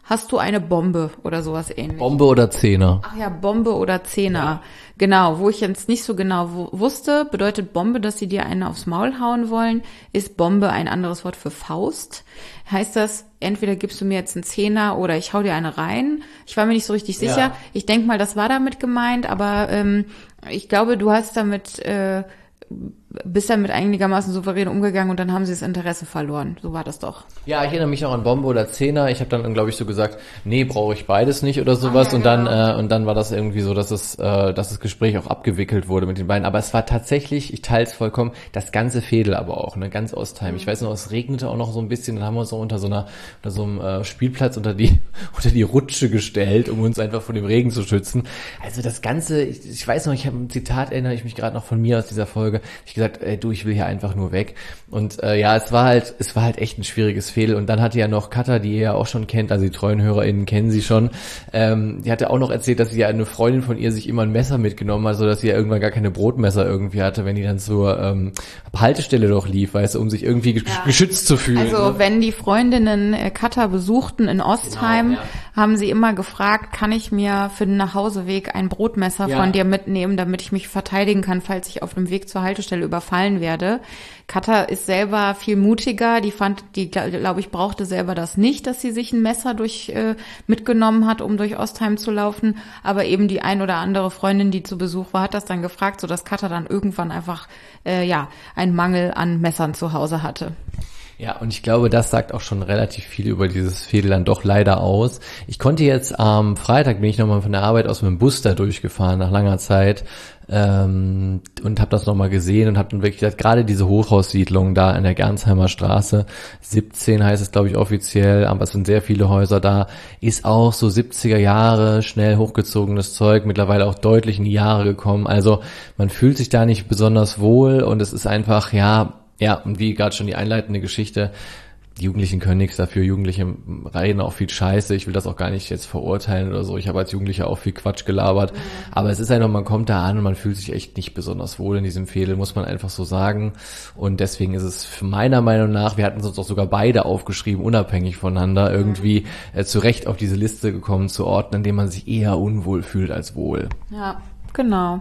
hast du eine Bombe oder sowas ähnliches. Bombe oder Zehner? Ach ja, Bombe oder Zehner. Ja. Genau, wo ich jetzt nicht so genau w- wusste, bedeutet Bombe, dass sie dir einen aufs Maul hauen wollen, ist Bombe ein anderes Wort für Faust. Heißt das, entweder gibst du mir jetzt einen Zehner oder ich hau dir eine rein. Ich war mir nicht so richtig sicher. Ja. Ich denke mal, das war damit gemeint, aber ähm, ich glaube, du hast damit... Äh, bist damit einigermaßen souverän umgegangen und dann haben sie das Interesse verloren. So war das doch. Ja, ich erinnere mich auch an Bombe oder Zehner. Ich habe dann, glaube ich, so gesagt, nee, brauche ich beides nicht oder sowas. Ah, ja, und dann genau. äh, und dann war das irgendwie so, dass es, äh, dass das Gespräch auch abgewickelt wurde mit den beiden. Aber es war tatsächlich, ich teile es vollkommen, das ganze Fädel aber auch, ne, ganz Ostheim. Mhm. Ich weiß noch, es regnete auch noch so ein bisschen. Dann haben wir uns so unter so einer, unter so einem äh, Spielplatz unter die unter die Rutsche gestellt, um uns einfach vor dem Regen zu schützen. Also das Ganze, ich, ich weiß noch, ich habe ein Zitat, erinnere ich mich gerade noch von mir aus dieser Folge. Ich gesagt, ey, du, ich will hier einfach nur weg. Und äh, ja, es war halt, es war halt echt ein schwieriges Fädel. Und dann hatte ja noch Katha, die ihr ja auch schon kennt, also die treuen HörerInnen kennen sie schon, ähm, die hatte auch noch erzählt, dass sie ja eine Freundin von ihr sich immer ein Messer mitgenommen hat, sodass sie ja irgendwann gar keine Brotmesser irgendwie hatte, wenn die dann zur ähm, Haltestelle doch lief, weißt du, um sich irgendwie gesch- ja. geschützt zu fühlen. Also ne? Wenn die Freundinnen äh, Katha besuchten in Ostheim, genau, ja. haben sie immer gefragt, kann ich mir für den Nachhauseweg ein Brotmesser ja. von dir mitnehmen, damit ich mich verteidigen kann, falls ich auf dem Weg zur Haltestelle überfallen werde. Katha ist selber viel mutiger, die fand, die glaube ich brauchte selber das nicht, dass sie sich ein Messer durch äh, mitgenommen hat, um durch Ostheim zu laufen, aber eben die ein oder andere Freundin, die zu Besuch war, hat das dann gefragt, sodass Katha dann irgendwann einfach äh, ja einen Mangel an Messern zu Hause hatte. Ja, und ich glaube, das sagt auch schon relativ viel über dieses Fädel dann doch leider aus. Ich konnte jetzt am Freitag, bin ich nochmal von der Arbeit aus mit dem Bus da durchgefahren, nach langer Zeit, ähm, und habe das nochmal gesehen und habe dann wirklich gesagt, gerade diese Hochhaussiedlung da in der Gernsheimer Straße, siebzehn heißt es glaube ich offiziell, aber es sind sehr viele Häuser da, ist auch so siebziger Jahre, schnell hochgezogenes Zeug, mittlerweile auch deutlich in die Jahre gekommen. Also man fühlt sich da nicht besonders wohl und es ist einfach, ja, Ja, und wie gerade schon die einleitende Geschichte, die Jugendlichen können nichts dafür, Jugendliche reden auch viel Scheiße, ich will das auch gar nicht jetzt verurteilen oder so, ich habe als Jugendlicher auch viel Quatsch gelabert, mhm. aber es ist einfach, man kommt da an und man fühlt sich echt nicht besonders wohl in diesem Fädel, muss man einfach so sagen, und deswegen ist es meiner Meinung nach, wir hatten es uns auch sogar beide aufgeschrieben, unabhängig voneinander, irgendwie äh, zu Recht auf diese Liste gekommen zu Orten, in denen man sich eher unwohl fühlt als wohl. Ja, genau.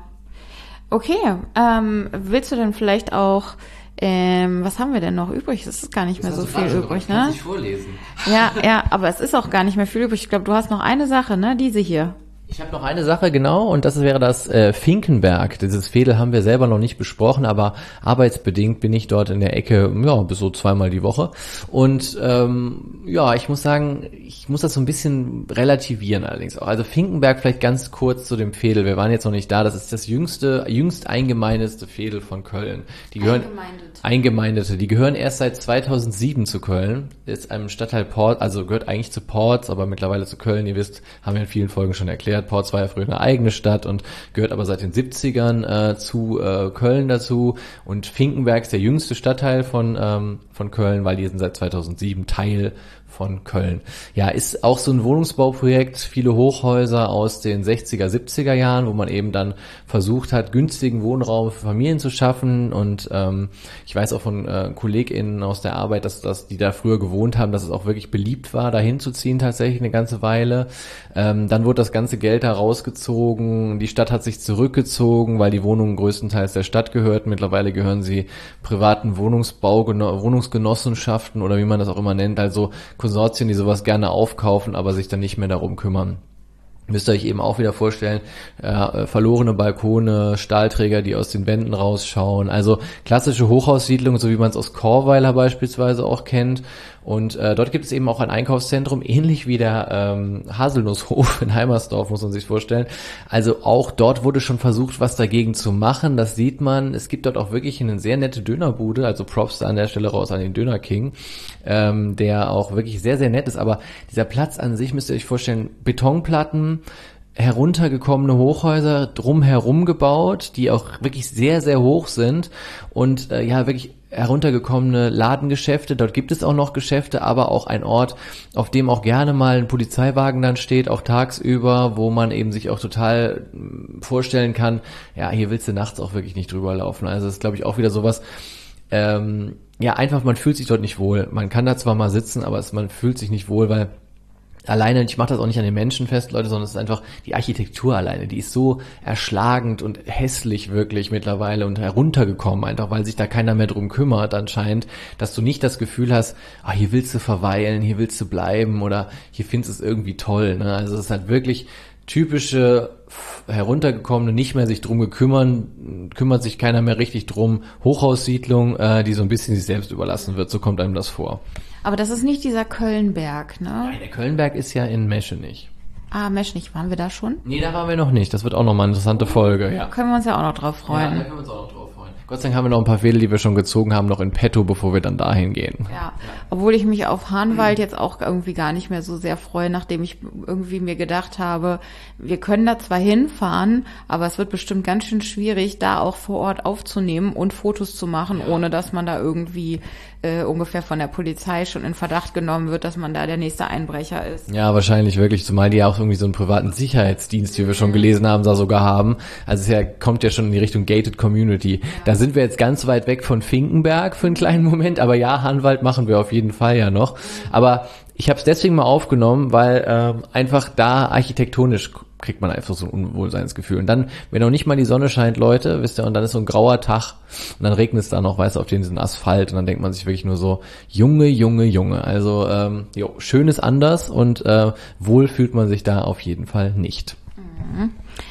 Okay, ähm, willst du denn vielleicht auch Ähm, was haben wir denn noch übrig? Es ist gar nicht das mehr so viel übrig, ne? Ich vorlesen. Ja, ja, aber es ist auch gar nicht mehr viel übrig. Ich glaube, du hast noch eine Sache, ne? Diese hier. Ich habe noch eine Sache, genau, und das wäre das äh, Finkenberg. Dieses Fädel haben wir selber noch nicht besprochen, aber arbeitsbedingt bin ich dort in der Ecke, ja, bis so zweimal die Woche. Und ähm, ja, ich muss sagen, ich muss das so ein bisschen relativieren allerdings auch. Also Finkenberg vielleicht ganz kurz zu dem Fädel. Wir waren jetzt noch nicht da. Das ist das jüngste, jüngst eingemeindete Fädel von Köln. Die gehören Eingemeindet. Eingemeindete. Die gehören erst seit zweitausendsieben zu Köln. Ist einem Stadtteil Port, also gehört eigentlich zu Porz, aber mittlerweile zu Köln. Ihr wisst, haben wir in vielen Folgen schon erklärt. Porz war ja früher eine eigene Stadt und gehört aber seit den siebzigern äh, zu äh, Köln dazu. Und Finkenberg ist der jüngste Stadtteil von ähm, von Köln, weil die sind seit zweitausendsieben Teil von Köln. Ja, ist auch so ein Wohnungsbauprojekt, viele Hochhäuser aus den sechziger, siebziger Jahren, wo man eben dann versucht hat, günstigen Wohnraum für Familien zu schaffen. Und ähm, ich weiß auch von äh, KollegInnen aus der Arbeit, dass, dass die da früher gewohnt haben, dass es auch wirklich beliebt war, da hinzuziehen tatsächlich eine ganze Weile. Ähm, dann wurde das ganze Geld da rausgezogen, die Stadt hat sich zurückgezogen, weil die Wohnungen größtenteils der Stadt gehörten. Mittlerweile gehören sie privaten Wohnungsbau, Wohnungsgenossenschaften oder wie man das auch immer nennt, also Konsortien, die sowas gerne aufkaufen, aber sich dann nicht mehr darum kümmern. Müsst ihr euch eben auch wieder vorstellen, äh, verlorene Balkone, Stahlträger, die aus den Wänden rausschauen, also klassische Hochhaussiedlungen, so wie man es aus Chorweiler beispielsweise auch kennt. Und äh, dort gibt es eben auch ein Einkaufszentrum, ähnlich wie der ähm, Haselnusshof in Heimersdorf, muss man sich vorstellen. Also auch dort wurde schon versucht, was dagegen zu machen. Das sieht man. Es gibt dort auch wirklich eine sehr nette Dönerbude, also Props an der Stelle raus an den Döner King, ähm, der auch wirklich sehr, sehr nett ist. Aber dieser Platz an sich, müsst ihr euch vorstellen, Betonplatten, heruntergekommene Hochhäuser drumherum gebaut, die auch wirklich sehr, sehr hoch sind und äh, ja, wirklich heruntergekommene Ladengeschäfte. Dort gibt es auch noch Geschäfte, aber auch ein Ort, auf dem auch gerne mal ein Polizeiwagen dann steht, auch tagsüber, wo man eben sich auch total vorstellen kann, ja, hier willst du nachts auch wirklich nicht drüber laufen. Also das ist, glaube ich, auch wieder sowas, ähm, ja, einfach, man fühlt sich dort nicht wohl. Man kann da zwar mal sitzen, aber es, man fühlt sich nicht wohl, weil alleine, ich mache das auch nicht an den Menschen fest, Leute, sondern es ist einfach die Architektur alleine, die ist so erschlagend und hässlich wirklich mittlerweile und heruntergekommen, einfach weil sich da keiner mehr drum kümmert anscheinend, dass du nicht das Gefühl hast, ah, hier willst du verweilen, hier willst du bleiben oder hier findest du es irgendwie toll, ne? Also es ist halt wirklich typische heruntergekommene, nicht mehr sich drum gekümmern, kümmert sich keiner mehr richtig drum, Hochhaussiedlung, äh, die so ein bisschen sich selbst überlassen wird, so kommt einem das vor. Aber das ist nicht dieser Kölnberg, ne? Nein, der Kölnberg ist ja in Meschenich. Ah, Meschenich, waren wir da schon? Nee, da waren wir noch nicht, das wird auch nochmal eine interessante Folge, ja. Da können wir uns ja auch noch drauf freuen. Ja, da können wir uns auch noch drauf freuen. Gott sei Dank haben wir noch ein paar Fädel, die wir schon gezogen haben, noch in petto, bevor wir dann dahin gehen. Ja, obwohl ich mich auf Hahnwald jetzt auch irgendwie gar nicht mehr so sehr freue, nachdem ich irgendwie mir gedacht habe, wir können da zwar hinfahren, aber es wird bestimmt ganz schön schwierig, da auch vor Ort aufzunehmen und Fotos zu machen, ohne dass man da irgendwie äh, ungefähr von der Polizei schon in Verdacht genommen wird, dass man da der nächste Einbrecher ist. Ja, wahrscheinlich wirklich, zumal die ja auch irgendwie so einen privaten Sicherheitsdienst, wie wir schon gelesen haben, da sogar haben. Also es ja, kommt ja schon in die Richtung Gated Community. Ja. Da sind wir jetzt ganz weit weg von Finkenberg für einen kleinen Moment, aber ja, Hahnwald machen wir auf jeden Fall ja noch. Aber ich habe es deswegen mal aufgenommen, weil ähm, einfach da architektonisch kriegt man einfach so ein Unwohlseinsgefühl. Und dann, wenn auch nicht mal die Sonne scheint, Leute, wisst ihr, und dann ist so ein grauer Tag und dann regnet es da noch, weißt du, auf diesen Asphalt und dann denkt man sich wirklich nur so, Junge, Junge, Junge. Also ähm, jo, schön ist anders und äh, wohl fühlt man sich da auf jeden Fall nicht. Mhm.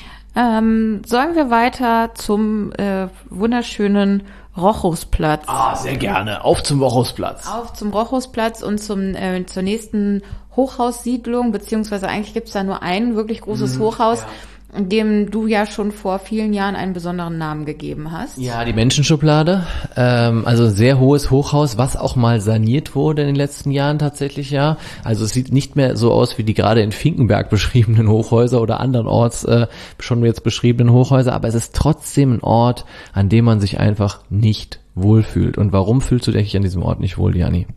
Ähm, sollen wir weiter zum äh, wunderschönen Rochusplatz? Ah, sehr gerne. Auf zum Rochusplatz. Auf zum Rochusplatz und zum äh, zur nächsten Hochhaussiedlung, beziehungsweise eigentlich gibt's da nur ein wirklich großes mhm, Hochhaus, ja. dem du ja schon vor vielen Jahren einen besonderen Namen gegeben hast. Ja, die Menschenschublade. Ähm, also sehr hohes Hochhaus, was auch mal saniert wurde in den letzten Jahren tatsächlich, ja. Also es sieht nicht mehr so aus wie die gerade in Finkenberg beschriebenen Hochhäuser oder andernorts äh, schon jetzt beschriebenen Hochhäuser, aber es ist trotzdem ein Ort, an dem man sich einfach nicht wohlfühlt. Und warum fühlst du dich an diesem Ort nicht wohl, Janni?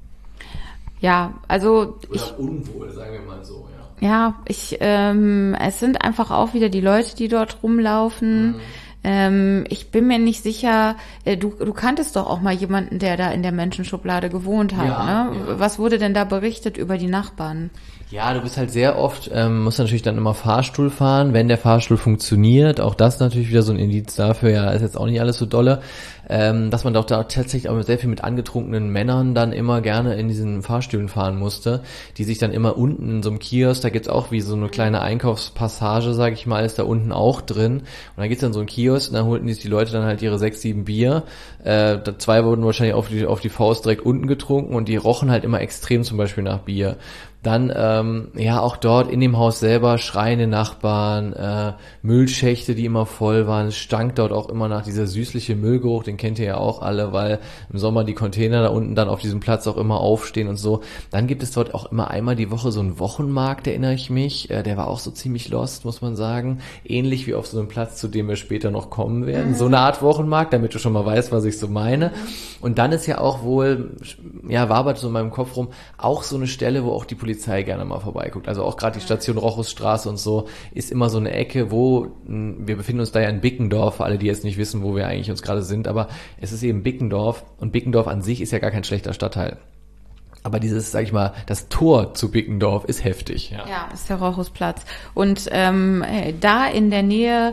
Ja, also Oder ich unwohl, sagen wir mal so, ja. Ja, ich, ähm, es sind einfach auch wieder die Leute, die dort rumlaufen. Mhm. Ähm, ich bin mir nicht sicher, äh, du, du kanntest doch auch mal jemanden, der da in der Menschenschublade gewohnt hat, ja, ne? Ja. Was wurde denn da berichtet über die Nachbarn? Ja, du bist halt sehr oft, ähm, musst natürlich dann immer Fahrstuhl fahren, wenn der Fahrstuhl funktioniert. Auch das natürlich wieder so ein Indiz dafür, ja, ist jetzt auch nicht alles so dolle, ähm, dass man doch da tatsächlich auch sehr viel mit angetrunkenen Männern dann immer gerne in diesen Fahrstühlen fahren musste, die sich dann immer unten in so einem Kiosk, da gibt's auch wie so eine kleine Einkaufspassage, sag ich mal, ist da unten auch drin. Und dann gibt's dann so einen Kiosk und dann holten sich die Leute dann halt ihre sechs, sieben Bier. Äh, zwei wurden wahrscheinlich auf die, auf die Faust direkt unten getrunken und die rochen halt immer extrem zum Beispiel nach Bier. Dann, ähm, ja, auch dort in dem Haus selber schreiende Nachbarn, äh, Müllschächte, die immer voll waren. Es stank dort auch immer nach dieser süßliche Müllgeruch, den kennt ihr ja auch alle, weil im Sommer die Container da unten dann auf diesem Platz auch immer aufstehen und so. Dann gibt es dort auch immer einmal die Woche so einen Wochenmarkt, erinnere ich mich. Äh, der war auch so ziemlich lost, muss man sagen. Ähnlich wie auf so einem Platz, zu dem wir später noch kommen werden. So eine Art Wochenmarkt, damit du schon mal weißt, was ich so meine. Und dann ist ja auch wohl, ja, wabert so in meinem Kopf rum, auch so eine Stelle, wo auch die Polizei gerne mal vorbeiguckt. Also auch gerade die Station Rochusstraße und so ist immer so eine Ecke, wo, wir befinden uns da ja in Bickendorf, für alle, die jetzt nicht wissen, wo wir eigentlich uns gerade sind, aber es ist eben Bickendorf und Bickendorf an sich ist ja gar kein schlechter Stadtteil. Aber dieses, sag ich mal, das Tor zu Bickendorf ist heftig. Ja, ja, ist der Rochusplatz. Und ähm, da in der Nähe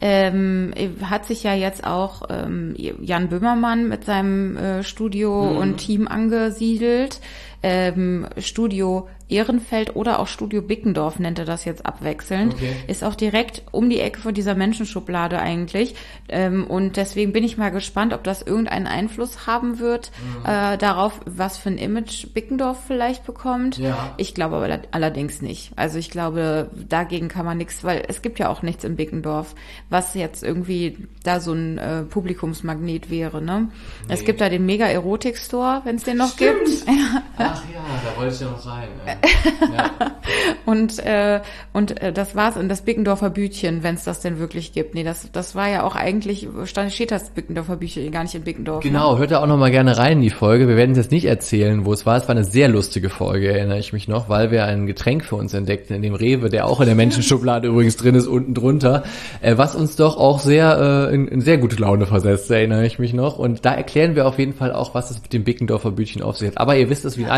ähm, hat sich ja jetzt auch ähm, Jan Böhmermann mit seinem äh, Studio mhm. und Team angesiedelt. Ähm, Studio Ehrenfeld oder auch Studio Bickendorf nennt er das jetzt abwechselnd, okay. Ist auch direkt um die Ecke von dieser Menschenschublade eigentlich, ähm, und deswegen bin ich mal gespannt, ob das irgendeinen Einfluss haben wird mhm. äh, darauf, was für ein Image Bickendorf vielleicht bekommt. Ja. Ich glaube aber allerdings nicht. Also ich glaube, dagegen kann man nichts, weil es gibt ja auch nichts in Bickendorf, was jetzt irgendwie da so ein äh, Publikumsmagnet wäre, ne? Nee. Es gibt da den Mega-Erotik-Store, wenn es den noch Stimmt. gibt. Ach ja, da wollte ich ja noch rein. Ey. Ja. und äh, und äh, das war's. Und das Bickendorfer Bütchen, wenn es das denn wirklich gibt. Nee, das das war ja auch eigentlich, stand, steht das Bickendorfer Bütchen gar nicht in Bickendorf. Genau, ne? Hört da auch noch mal gerne rein in die Folge. Wir werden es jetzt nicht erzählen, wo es war. Es war eine sehr lustige Folge, erinnere ich mich noch, weil wir ein Getränk für uns entdeckten in dem Rewe, der auch in der Menschenschublade übrigens drin ist, unten drunter, äh, was uns doch auch sehr äh, in, in sehr gute Laune versetzt, erinnere ich mich noch. Und da erklären wir auf jeden Fall auch, was es mit dem Bickendorfer Bütchen auf sich hat. Aber ihr wisst es, wie in allen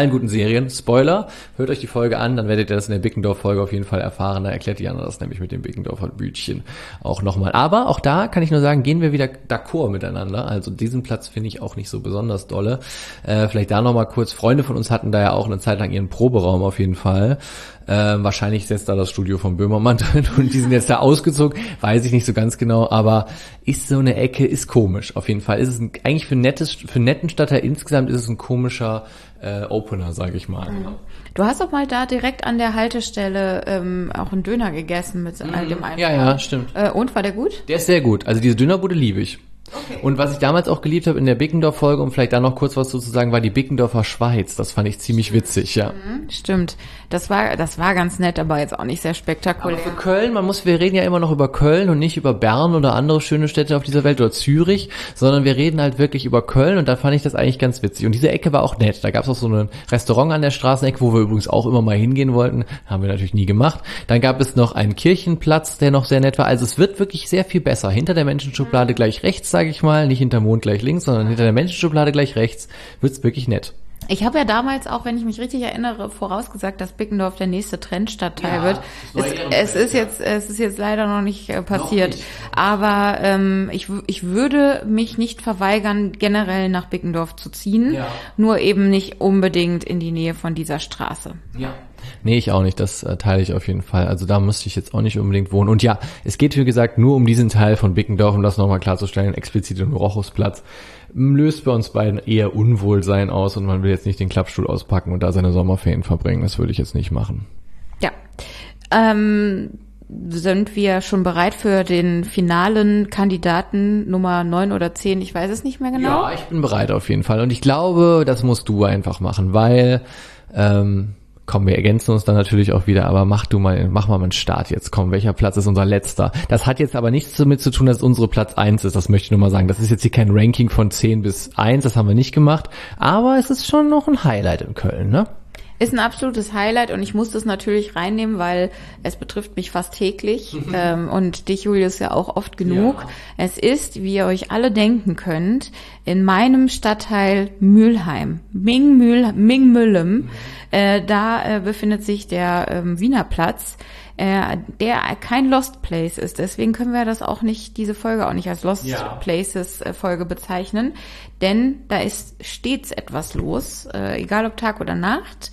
allen guten Serien. Spoiler, hört euch die Folge an, dann werdet ihr das in der Bickendorf-Folge auf jeden Fall erfahren. Da erklärt Diana das nämlich mit dem Bickendorfer Bütchen auch nochmal. Aber auch da kann ich nur sagen, gehen wir wieder d'accord miteinander. Also diesen Platz finde ich auch nicht so besonders dolle. Äh, vielleicht da nochmal kurz, Freunde von uns hatten da ja auch eine Zeit lang ihren Proberaum auf jeden Fall. Ähm, wahrscheinlich setzt da das Studio von Böhmermann drin und die sind jetzt da ausgezogen, weiß ich nicht so ganz genau, aber ist so eine Ecke, ist komisch. Auf jeden Fall ist es ein, eigentlich für nettes, für einen netten Stadtteil insgesamt ist es ein komischer äh, Opener, sage ich mal. Mhm. Du hast auch mal da direkt an der Haltestelle ähm, auch einen Döner gegessen mit all dem Einfall. Ja, ja, stimmt. Äh, und, war der gut? Der ist sehr gut. Also diese Dönerbude liebe ich. Okay. Und was ich damals auch geliebt habe in der Bickendorf-Folge, um vielleicht da noch kurz was zu sagen, war die Bickendorfer Schweiz. Das fand ich ziemlich witzig, ja. Mhm, stimmt. Das war, das war ganz nett, aber jetzt auch nicht sehr spektakulär. Aber für Köln, man muss, wir reden ja immer noch über Köln und nicht über Bern oder andere schöne Städte auf dieser Welt oder Zürich, sondern wir reden halt wirklich über Köln und da fand ich das eigentlich ganz witzig. Und diese Ecke war auch nett. Da gab es auch so ein Restaurant an der Straßenecke, wo wir übrigens auch immer mal hingehen wollten. Haben wir natürlich nie gemacht. Dann gab es noch einen Kirchenplatz, der noch sehr nett war. Also es wird wirklich sehr viel besser. Hinter der Menschenschublade gleich rechts, sage ich mal, nicht hinter Mond gleich links, sondern hinter der Menschenschublade gleich rechts, wird's wirklich nett. Ich habe ja damals auch, wenn ich mich richtig erinnere, vorausgesagt, dass Bickendorf der nächste Trendstadtteil ja, wird. Es, es ist jetzt, es ist jetzt leider noch nicht äh, passiert. Noch nicht. Aber ähm, ich, ich würde mich nicht verweigern, generell nach Bickendorf zu ziehen, ja. Nur eben nicht unbedingt in die Nähe von dieser Straße. Ja. Nee, ich auch nicht. Das äh, teile ich auf jeden Fall. Also da müsste ich jetzt auch nicht unbedingt wohnen. Und ja, es geht, wie gesagt, nur um diesen Teil von Bickendorf, um das nochmal klarzustellen, explizit um Rochusplatz. Löst bei uns beiden eher Unwohlsein aus und man will jetzt nicht den Klappstuhl auspacken und da seine Sommerferien verbringen. Das würde ich jetzt nicht machen. Ja. Ähm, sind wir schon bereit für den finalen Kandidaten Nummer neun oder zehn? Ich weiß es nicht mehr genau. Ja, ich bin bereit auf jeden Fall. Und ich glaube, das musst du einfach machen, weil... Ähm, Komm, wir ergänzen uns dann natürlich auch wieder, aber mach du mal, mach mal einen Start jetzt. Komm, welcher Platz ist unser letzter? Das hat jetzt aber nichts damit zu tun, dass unsere Platz eins ist, das möchte ich nur mal sagen. Das ist jetzt hier kein Ranking von zehn bis eins, das haben wir nicht gemacht, aber es ist schon noch ein Highlight in Köln, ne? Ist ein absolutes Highlight und ich muss das natürlich reinnehmen, weil es betrifft mich fast täglich ähm, und dich, Julius, ja auch oft genug. Ja. Es ist, wie ihr euch alle denken könnt, in meinem Stadtteil Mülheim, Mingmühl, Mingmüllem, mhm. äh, da äh, befindet sich der äh, Wiener Platz, äh, der kein Lost Place ist. Deswegen können wir das auch nicht, diese Folge auch nicht als Lost ja. Places äh, Folge bezeichnen, denn da ist stets etwas los, äh, egal ob Tag oder Nacht.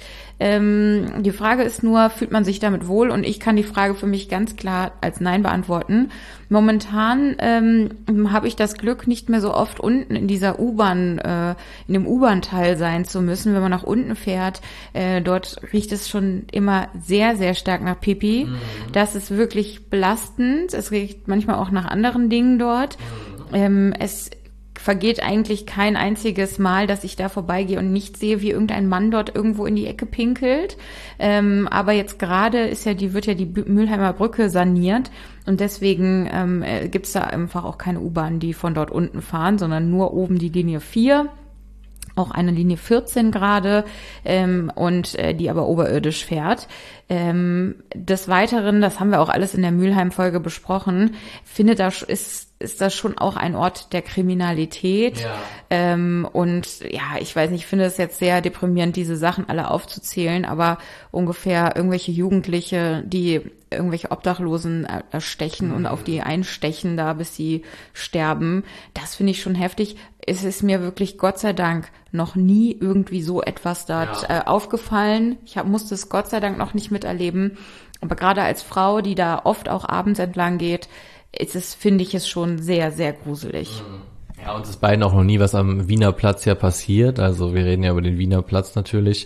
Ähm, die Frage ist nur, fühlt man sich damit wohl? Und ich kann die Frage für mich ganz klar als Nein beantworten. Momentan ähm, habe ich das Glück, nicht mehr so oft unten in dieser U-Bahn, äh, in dem U-Bahn-Teil sein zu müssen. Wenn man nach unten fährt, äh, dort riecht es schon immer sehr, sehr stark nach Pipi. Mhm. Das ist wirklich belastend. Es riecht manchmal auch nach anderen Dingen dort. Mhm. Ähm, es vergeht eigentlich kein einziges Mal, dass ich da vorbeigehe und nicht sehe, wie irgendein Mann dort irgendwo in die Ecke pinkelt. Ähm, aber jetzt gerade ist ja die, wird ja die Mülheimer Brücke saniert und deswegen ähm, gibt es da einfach auch keine U-Bahn, die von dort unten fahren, sondern nur oben die Linie vier. Auch eine Linie vierzehn gerade ähm, und äh, die aber oberirdisch fährt. Ähm, des Weiteren, das haben wir auch alles in der Mülheim-Folge besprochen, finde da ist ist das schon auch ein Ort der Kriminalität. Ja. Ähm, und ja, ich weiß nicht, ich finde es jetzt sehr deprimierend, diese Sachen alle aufzuzählen, aber ungefähr irgendwelche Jugendliche, die irgendwelche Obdachlosen erstechen mhm. und auf die einstechen da, bis sie sterben, das finde ich schon heftig. Es ist mir wirklich, Gott sei Dank, noch nie irgendwie so etwas dort ja. äh, aufgefallen. Ich hab, musste es Gott sei Dank noch nicht miterleben. Aber gerade als Frau, die da oft auch abends entlang geht, ist es, finde ich es schon sehr, sehr gruselig. Ja, uns ist beiden auch noch nie was am Wiener Platz ja passiert. Also wir reden ja über den Wiener Platz natürlich.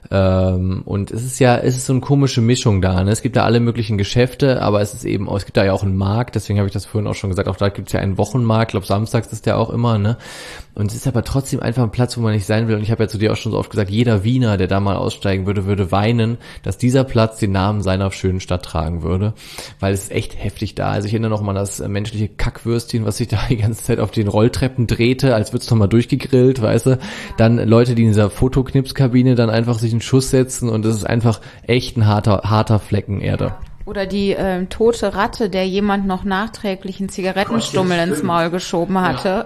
Ähm, und es ist ja, es ist so eine komische Mischung da. Ne? Es gibt da alle möglichen Geschäfte, aber es ist eben, es gibt da ja auch einen Markt. Deswegen habe ich das vorhin auch schon gesagt. Auch da gibt es ja einen Wochenmarkt. Ich glaube, samstags ist der auch immer. Ne? Und es ist aber trotzdem einfach ein Platz, wo man nicht sein will. Und ich habe ja zu dir auch schon so oft gesagt, jeder Wiener, der da mal aussteigen würde, würde weinen, dass dieser Platz den Namen seiner schönen Stadt tragen würde. Weil es ist echt heftig da. Also ich erinnere noch mal an das menschliche Kackwürstchen, was sich da die ganze Zeit auf den Rolltreppen drehte, als wird's nochmal durchgegrillt, weißt du. Dann Leute, die in dieser Fotoknipskabine dann einfach sich einen Schuss setzen und das ist einfach echt ein harter, harter Flecken Erde. Oder die äh, tote Ratte, der jemand noch nachträglich einen Zigarettenstummel ins Maul geschoben hatte. Ja.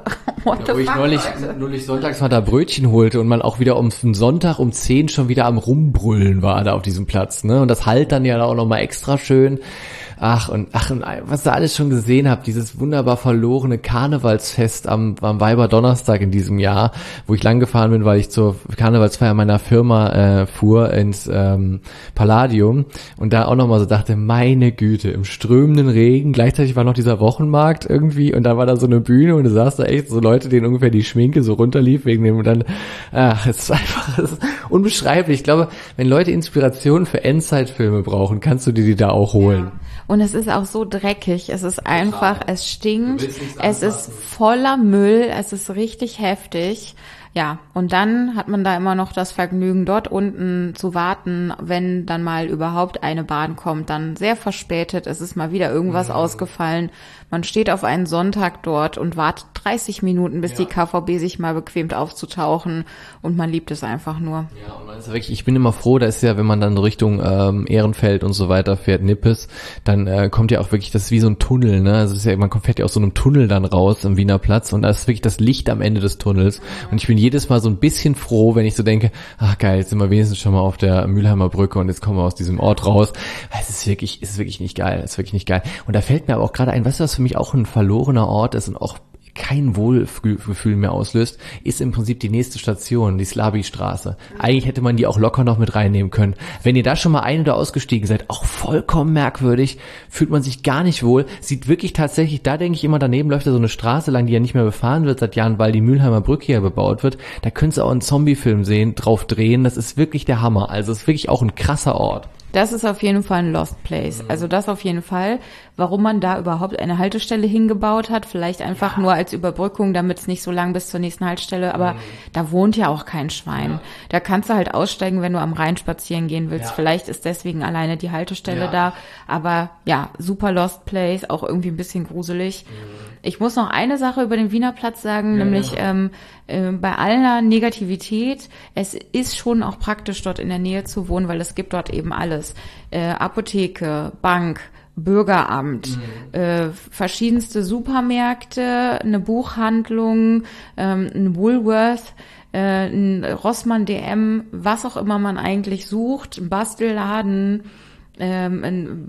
What the Wo ich fuck, neulich, Leute? neulich sonntags mal da Brötchen holte und man auch wieder um Sonntag um zehn schon wieder am Rumbrüllen war da auf diesem Platz, ne? Und das halt dann ja auch nochmal extra schön. Ach und ach und was ihr alles schon gesehen habt, dieses wunderbar verlorene Karnevalsfest am, am Weiberdonnerstag in diesem Jahr, wo ich lang gefahren bin, weil ich zur Karnevalsfeier meiner Firma äh, fuhr ins ähm, Palladium und da auch nochmal so dachte, meine Güte, im strömenden Regen, gleichzeitig war noch dieser Wochenmarkt irgendwie und da war da so eine Bühne und du sahst da echt so Leute, denen ungefähr die Schminke so runterlief wegen dem und dann, ach, es ist einfach es ist unbeschreiblich. Ich glaube, wenn Leute Inspiration für Endzeitfilme brauchen, kannst du dir die da auch holen. Ja. Und es ist auch so dreckig. Es ist einfach, es stinkt, es ist voller Müll, es ist richtig heftig. Ja, und dann hat man da immer noch das Vergnügen, dort unten zu warten, wenn dann mal überhaupt eine Bahn kommt, dann sehr verspätet, es ist mal wieder irgendwas mhm. ausgefallen. Man steht auf einen Sonntag dort und wartet dreißig Minuten, bis ja. die K V B sich mal bequemt aufzutauchen und man liebt es einfach nur. Ja, und man ist wirklich, ich bin immer froh, dass ja, wenn man dann Richtung ähm, Ehrenfeld und so weiter fährt, Nippes, dann äh, kommt ja auch wirklich, das ist wie so ein Tunnel, ne? Also es ist ja, man fährt ja aus so einem Tunnel dann raus am Wiener Platz und da ist wirklich das Licht am Ende des Tunnels und ich bin jedes Mal so ein bisschen froh, wenn ich so denke, ach geil, jetzt sind wir wenigstens schon mal auf der Mülheimer Brücke und jetzt kommen wir aus diesem Ort raus. Es ist wirklich, es ist wirklich nicht geil, es ist wirklich nicht geil. Und da fällt mir aber auch gerade ein, weißt du, was für mich auch ein verlorener Ort ist und auch kein Wohlgefühl mehr auslöst, ist im Prinzip die nächste Station, die Slabi-Straße. Eigentlich hätte man die auch locker noch mit reinnehmen können. Wenn ihr da schon mal ein- oder ausgestiegen seid, auch vollkommen merkwürdig, fühlt man sich gar nicht wohl, sieht wirklich tatsächlich, da denke ich immer, daneben läuft da so eine Straße lang, die ja nicht mehr befahren wird seit Jahren, weil die Mülheimer Brücke ja bebaut wird. Da könntest du auch einen Zombie-Film sehen, drauf drehen, das ist wirklich der Hammer. Also es ist wirklich auch ein krasser Ort. Das ist auf jeden Fall ein Lost Place. Also das auf jeden Fall. Warum man da überhaupt eine Haltestelle hingebaut hat, vielleicht einfach ja. nur als Überbrückung, damit es nicht so lang bis zur nächsten Haltestelle, aber mhm. da wohnt ja auch kein Schwein. Ja. Da kannst du halt aussteigen, wenn du am Rhein spazieren gehen willst. Ja. Vielleicht ist deswegen alleine die Haltestelle ja. da, aber ja, super Lost Place, auch irgendwie ein bisschen gruselig. Mhm. Ich muss noch eine Sache über den Wiener Platz sagen, ja, nämlich ja. Ähm, äh, bei aller Negativität, es ist schon auch praktisch, dort in der Nähe zu wohnen, weil es gibt dort eben alles. Äh, Apotheke, Bank, Bürgeramt, mhm. äh, verschiedenste Supermärkte, eine Buchhandlung, ähm, ein Woolworth, äh, ein Rossmann D M, was auch immer man eigentlich sucht, ein Bastelladen, ähm,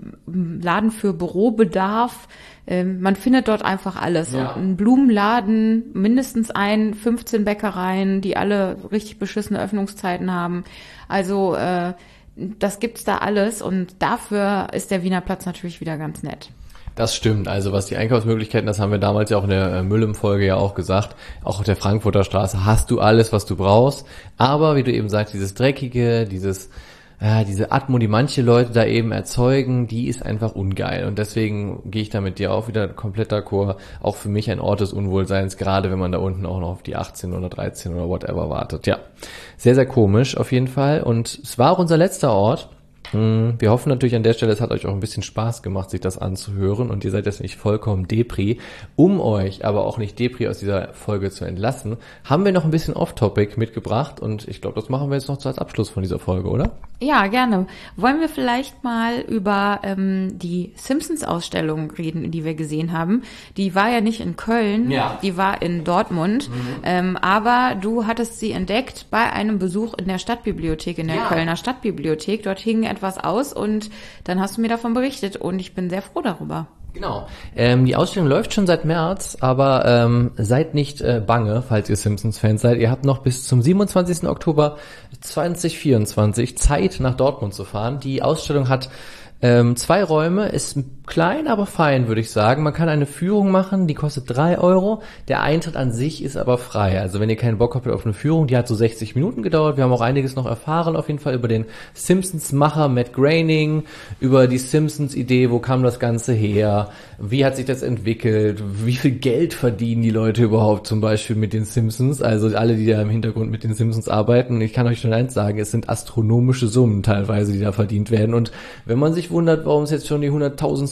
ein Laden für Bürobedarf. Ähm, man findet dort einfach alles. Ja. Ein Blumenladen, mindestens ein, fünfzehn Bäckereien, die alle richtig beschissene Öffnungszeiten haben. Also äh, das gibt's da alles und dafür ist der Wiener Platz natürlich wieder ganz nett. Das stimmt. Also was die Einkaufsmöglichkeiten, das haben wir damals ja auch in der Müllem-Folge ja auch gesagt, auch auf der Frankfurter Straße hast du alles, was du brauchst. Aber wie du eben sagst, dieses Dreckige, dieses Ja, diese Atmo, die manche Leute da eben erzeugen, die ist einfach ungeil. Und deswegen gehe ich da mit dir auch wieder komplett d'accord. Auch für mich ein Ort des Unwohlseins, gerade wenn man da unten auch noch auf die achtzehn oder dreizehn oder whatever wartet. Ja, sehr, sehr komisch auf jeden Fall. Und es war auch unser letzter Ort. Wir hoffen natürlich an der Stelle, es hat euch auch ein bisschen Spaß gemacht, sich das anzuhören und ihr seid jetzt nicht vollkommen Depri. Um euch aber auch nicht Depri aus dieser Folge zu entlassen, haben wir noch ein bisschen Off-Topic mitgebracht und ich glaube, das machen wir jetzt noch als Abschluss von dieser Folge, oder? Ja, gerne. Wollen wir vielleicht mal über ähm, die Simpsons-Ausstellung reden, die wir gesehen haben. Die war ja nicht in Köln, ja. die war in Dortmund, mhm. ähm, aber du hattest sie entdeckt bei einem Besuch in der Stadtbibliothek, in der ja. Kölner Stadtbibliothek. Dort hing etwas aus und dann hast du mir davon berichtet und ich bin sehr froh darüber. Genau. Ähm, die Ausstellung läuft schon seit März, aber ähm, seid nicht äh, bange, falls ihr Simpsons-Fans seid. Ihr habt noch bis zum siebenundzwanzigsten Oktober zweitausendvierundzwanzig Zeit, nach Dortmund zu fahren. Die Ausstellung hat ähm, zwei Räume, ist klein, aber fein, würde ich sagen. Man kann eine Führung machen, die kostet drei Euro. Der Eintritt an sich ist aber frei. Also wenn ihr keinen Bock habt auf eine Führung, die hat so sechzig Minuten gedauert. Wir haben auch einiges noch erfahren, auf jeden Fall über den Simpsons-Macher Matt Groening, über die Simpsons-Idee, wo kam das Ganze her, wie hat sich das entwickelt, wie viel Geld verdienen die Leute überhaupt zum Beispiel mit den Simpsons, also alle, die da im Hintergrund mit den Simpsons arbeiten. Ich kann euch schon eins sagen, es sind astronomische Summen teilweise, die da verdient werden. Und wenn man sich wundert, warum es jetzt schon die hunderttausendste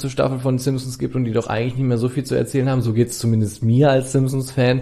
fünfte Staffel von Simpsons gibt und die doch eigentlich nicht mehr so viel zu erzählen haben. So geht's zumindest mir als Simpsons-Fan.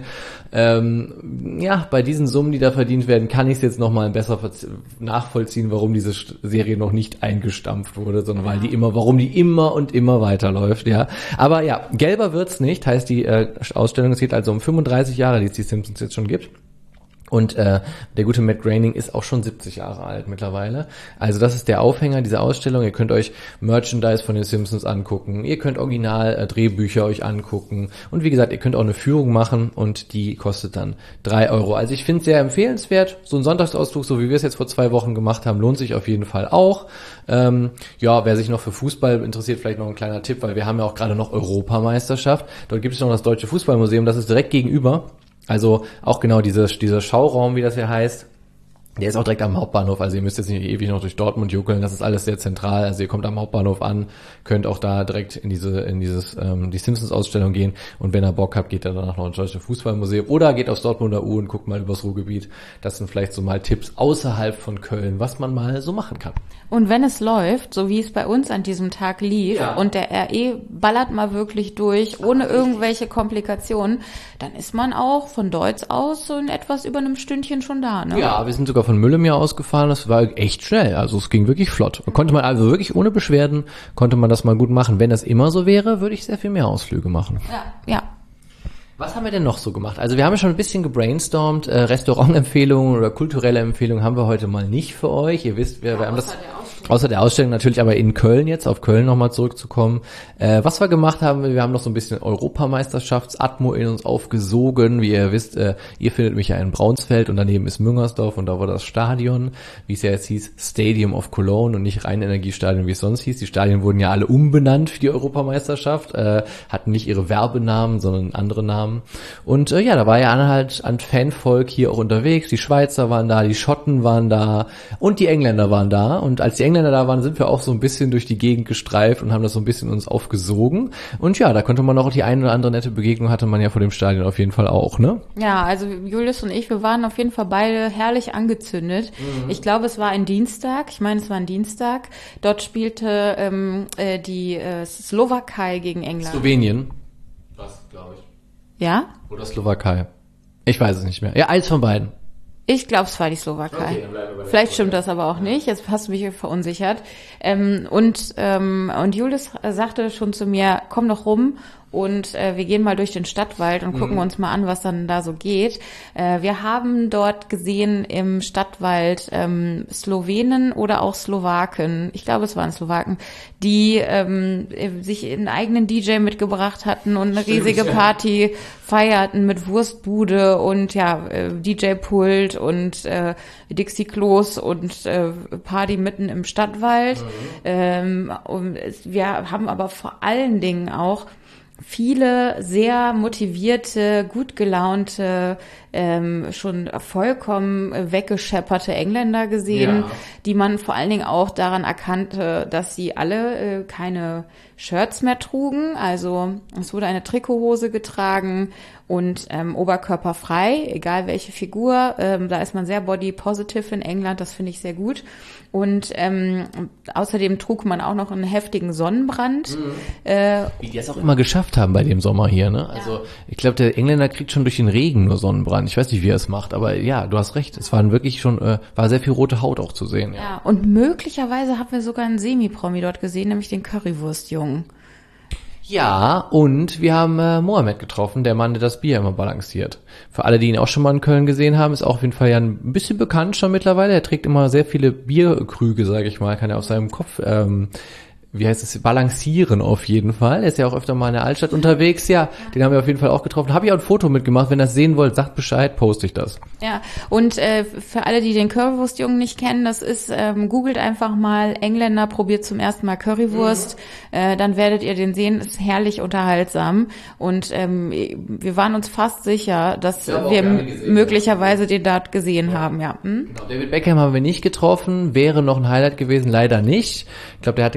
Ähm, ja, bei diesen Summen, die da verdient werden, kann ich es jetzt nochmal besser nachvollziehen, warum diese Serie noch nicht eingestampft wurde, sondern weil die immer, warum die immer und immer weiterläuft, ja. Aber ja, gelber wird's nicht, heißt die äh, Ausstellung, es geht also um fünfunddreißig Jahre, die es die Simpsons jetzt schon gibt. Und äh, der gute Matt Groening ist auch schon siebzig Jahre alt mittlerweile. Also das ist der Aufhänger dieser Ausstellung. Ihr könnt euch Merchandise von den Simpsons angucken. Ihr könnt original äh, Drehbücher euch angucken. Und wie gesagt, ihr könnt auch eine Führung machen und die kostet dann drei Euro. Also ich finde es sehr empfehlenswert. So ein Sonntagsausflug, so wie wir es jetzt vor zwei Wochen gemacht haben, lohnt sich auf jeden Fall auch. Ähm, ja, wer sich noch für Fußball interessiert, vielleicht noch ein kleiner Tipp, weil wir haben ja auch gerade noch Europameisterschaft. Dort gibt es noch das Deutsche Fußballmuseum, das ist direkt gegenüber. Also auch genau diese, dieser Schauraum, wie das hier heißt, der ist auch direkt am Hauptbahnhof, also ihr müsst jetzt nicht ewig noch durch Dortmund juckeln, das ist alles sehr zentral, also ihr kommt am Hauptbahnhof an, könnt auch da direkt in diese, in dieses, ähm, die Simpsons-Ausstellung gehen und wenn ihr Bock habt, geht ihr danach noch ins Deutsche Fußballmuseum oder geht aufs Dortmunder U und guckt mal übers Ruhrgebiet. Das sind vielleicht so mal Tipps außerhalb von Köln, was man mal so machen kann. Und wenn es läuft, so wie es bei uns an diesem Tag lief, ja. und der R E ballert mal wirklich durch, ohne irgendwelche Komplikationen, dann ist man auch von Deutsch aus so in etwas über einem Stündchen schon da, ne? Ja, wir sind sogar von Mülheim ausgefahren, das war echt schnell, also es ging wirklich flott. Konnte man also wirklich ohne Beschwerden, konnte man das mal gut machen. Wenn das immer so wäre, würde ich sehr viel mehr Ausflüge machen. Ja, ja. Was haben wir denn noch so gemacht? Also wir haben ja schon ein bisschen gebrainstormt, äh, Restaurantempfehlungen oder kulturelle Empfehlungen haben wir heute mal nicht für euch. Ihr wisst, wir, ja, wir haben das... Außer der Ausstellung natürlich, aber in Köln jetzt, auf Köln nochmal zurückzukommen. Äh, was wir gemacht haben, wir haben noch so ein bisschen Europameisterschaftsatmo in uns aufgesogen. Wie ihr wisst, äh, ihr findet mich ja in Braunsfeld und daneben ist Müngersdorf und da war das Stadion, wie es ja jetzt hieß, Stadium of Cologne und nicht Rhein-Energiestadion, wie es sonst hieß. Die Stadien wurden ja alle umbenannt für die Europameisterschaft, äh, hatten nicht ihre Werbenamen, sondern andere Namen. Und äh, ja, da war ja halt an Fanvolk hier auch unterwegs. Die Schweizer waren da, die Schotten waren da und die Engländer waren da. Und als die Engländer da waren, sind wir auch so ein bisschen durch die Gegend gestreift und haben das so ein bisschen uns aufgesogen. Und ja, da konnte man auch die eine oder andere nette Begegnung hatte man ja vor dem Stadion auf jeden Fall auch, ne? Ja, also Julius und ich, wir waren auf jeden Fall beide herrlich angezündet. Mhm. Ich glaube, es war ein Dienstag. Ich meine, es war ein Dienstag. Dort spielte ähm, äh, die äh, Slowakei gegen England. Slowenien. Was, glaube ich. Ja? Oder Slowakei. Ich weiß es nicht mehr. Ja, eins von beiden. Ich glaube, es war die Slowakei. Okay, dann bleiben wir bei der Vielleicht stimmt das aber auch nicht. Jetzt hast du mich verunsichert. Ähm, und ähm, und Julius sagte schon zu mir, komm doch rum und äh, wir gehen mal durch den Stadtwald und gucken mhm. uns mal an, was dann da so geht. Äh, wir haben dort gesehen im Stadtwald ähm, Slowenen oder auch Slowaken, ich glaube, es waren Slowaken, die ähm, sich einen eigenen D J mitgebracht hatten und eine Stimmt, riesige ja. Party feierten mit Wurstbude und ja äh, D J-Pult und äh, Dixie-Klos und äh, Party mitten im Stadtwald. Mhm. Ähm, und wir haben aber vor allen Dingen auch viele sehr motivierte, gut gelaunte, ähm, schon vollkommen weggeschepperte Engländer gesehen, ja. die man vor allen Dingen auch daran erkannte, dass sie alle äh, keine Shirts mehr trugen. Also es wurde eine Trikothose getragen und ähm, oberkörperfrei, egal welche Figur. Ähm, da ist man sehr body positive in England, das finde ich sehr gut. Und ähm, außerdem trug man auch noch einen heftigen Sonnenbrand. Mhm. Äh, Wie die es auch immer geschafft haben bei dem Sommer hier, ne? Also ja. ich glaube, der Engländer kriegt schon durch den Regen nur Sonnenbrand. Ich weiß nicht, wie er es macht, aber ja, du hast recht. Es waren wirklich schon, äh, war sehr viel rote Haut auch zu sehen. Ja, ja. Und möglicherweise haben wir sogar einen Semi-Promi dort gesehen, nämlich den Currywurstjungen. Ja, und wir haben äh, Mohammed getroffen, der Mann, der das Bier immer balanciert. Für alle, die ihn auch schon mal in Köln gesehen haben, ist auch auf jeden Fall ja ein bisschen bekannt schon mittlerweile. Er trägt immer sehr viele Bierkrüge, sage ich mal, kann er auf seinem Kopf, ähm, wie heißt es, balancieren auf jeden Fall. Er ist ja auch öfter mal in der Altstadt unterwegs. Ja, den haben wir auf jeden Fall auch getroffen. Habe ich auch ein Foto mitgemacht. Wenn ihr das sehen wollt, sagt Bescheid, poste ich das. Ja, und äh, für alle, die den Currywurstjungen nicht kennen, das ist, ähm, googelt einfach mal Engländer, probiert zum ersten Mal Currywurst, mhm. äh, dann werdet ihr den sehen, ist herrlich unterhaltsam. Und ähm, wir waren uns fast sicher, dass wir, wir gesehen, möglicherweise ja. den dort gesehen ja. haben. Ja. Hm? Genau, David Beckham haben wir nicht getroffen, wäre noch ein Highlight gewesen, leider nicht. Ich glaube, der hatte keine Zeit.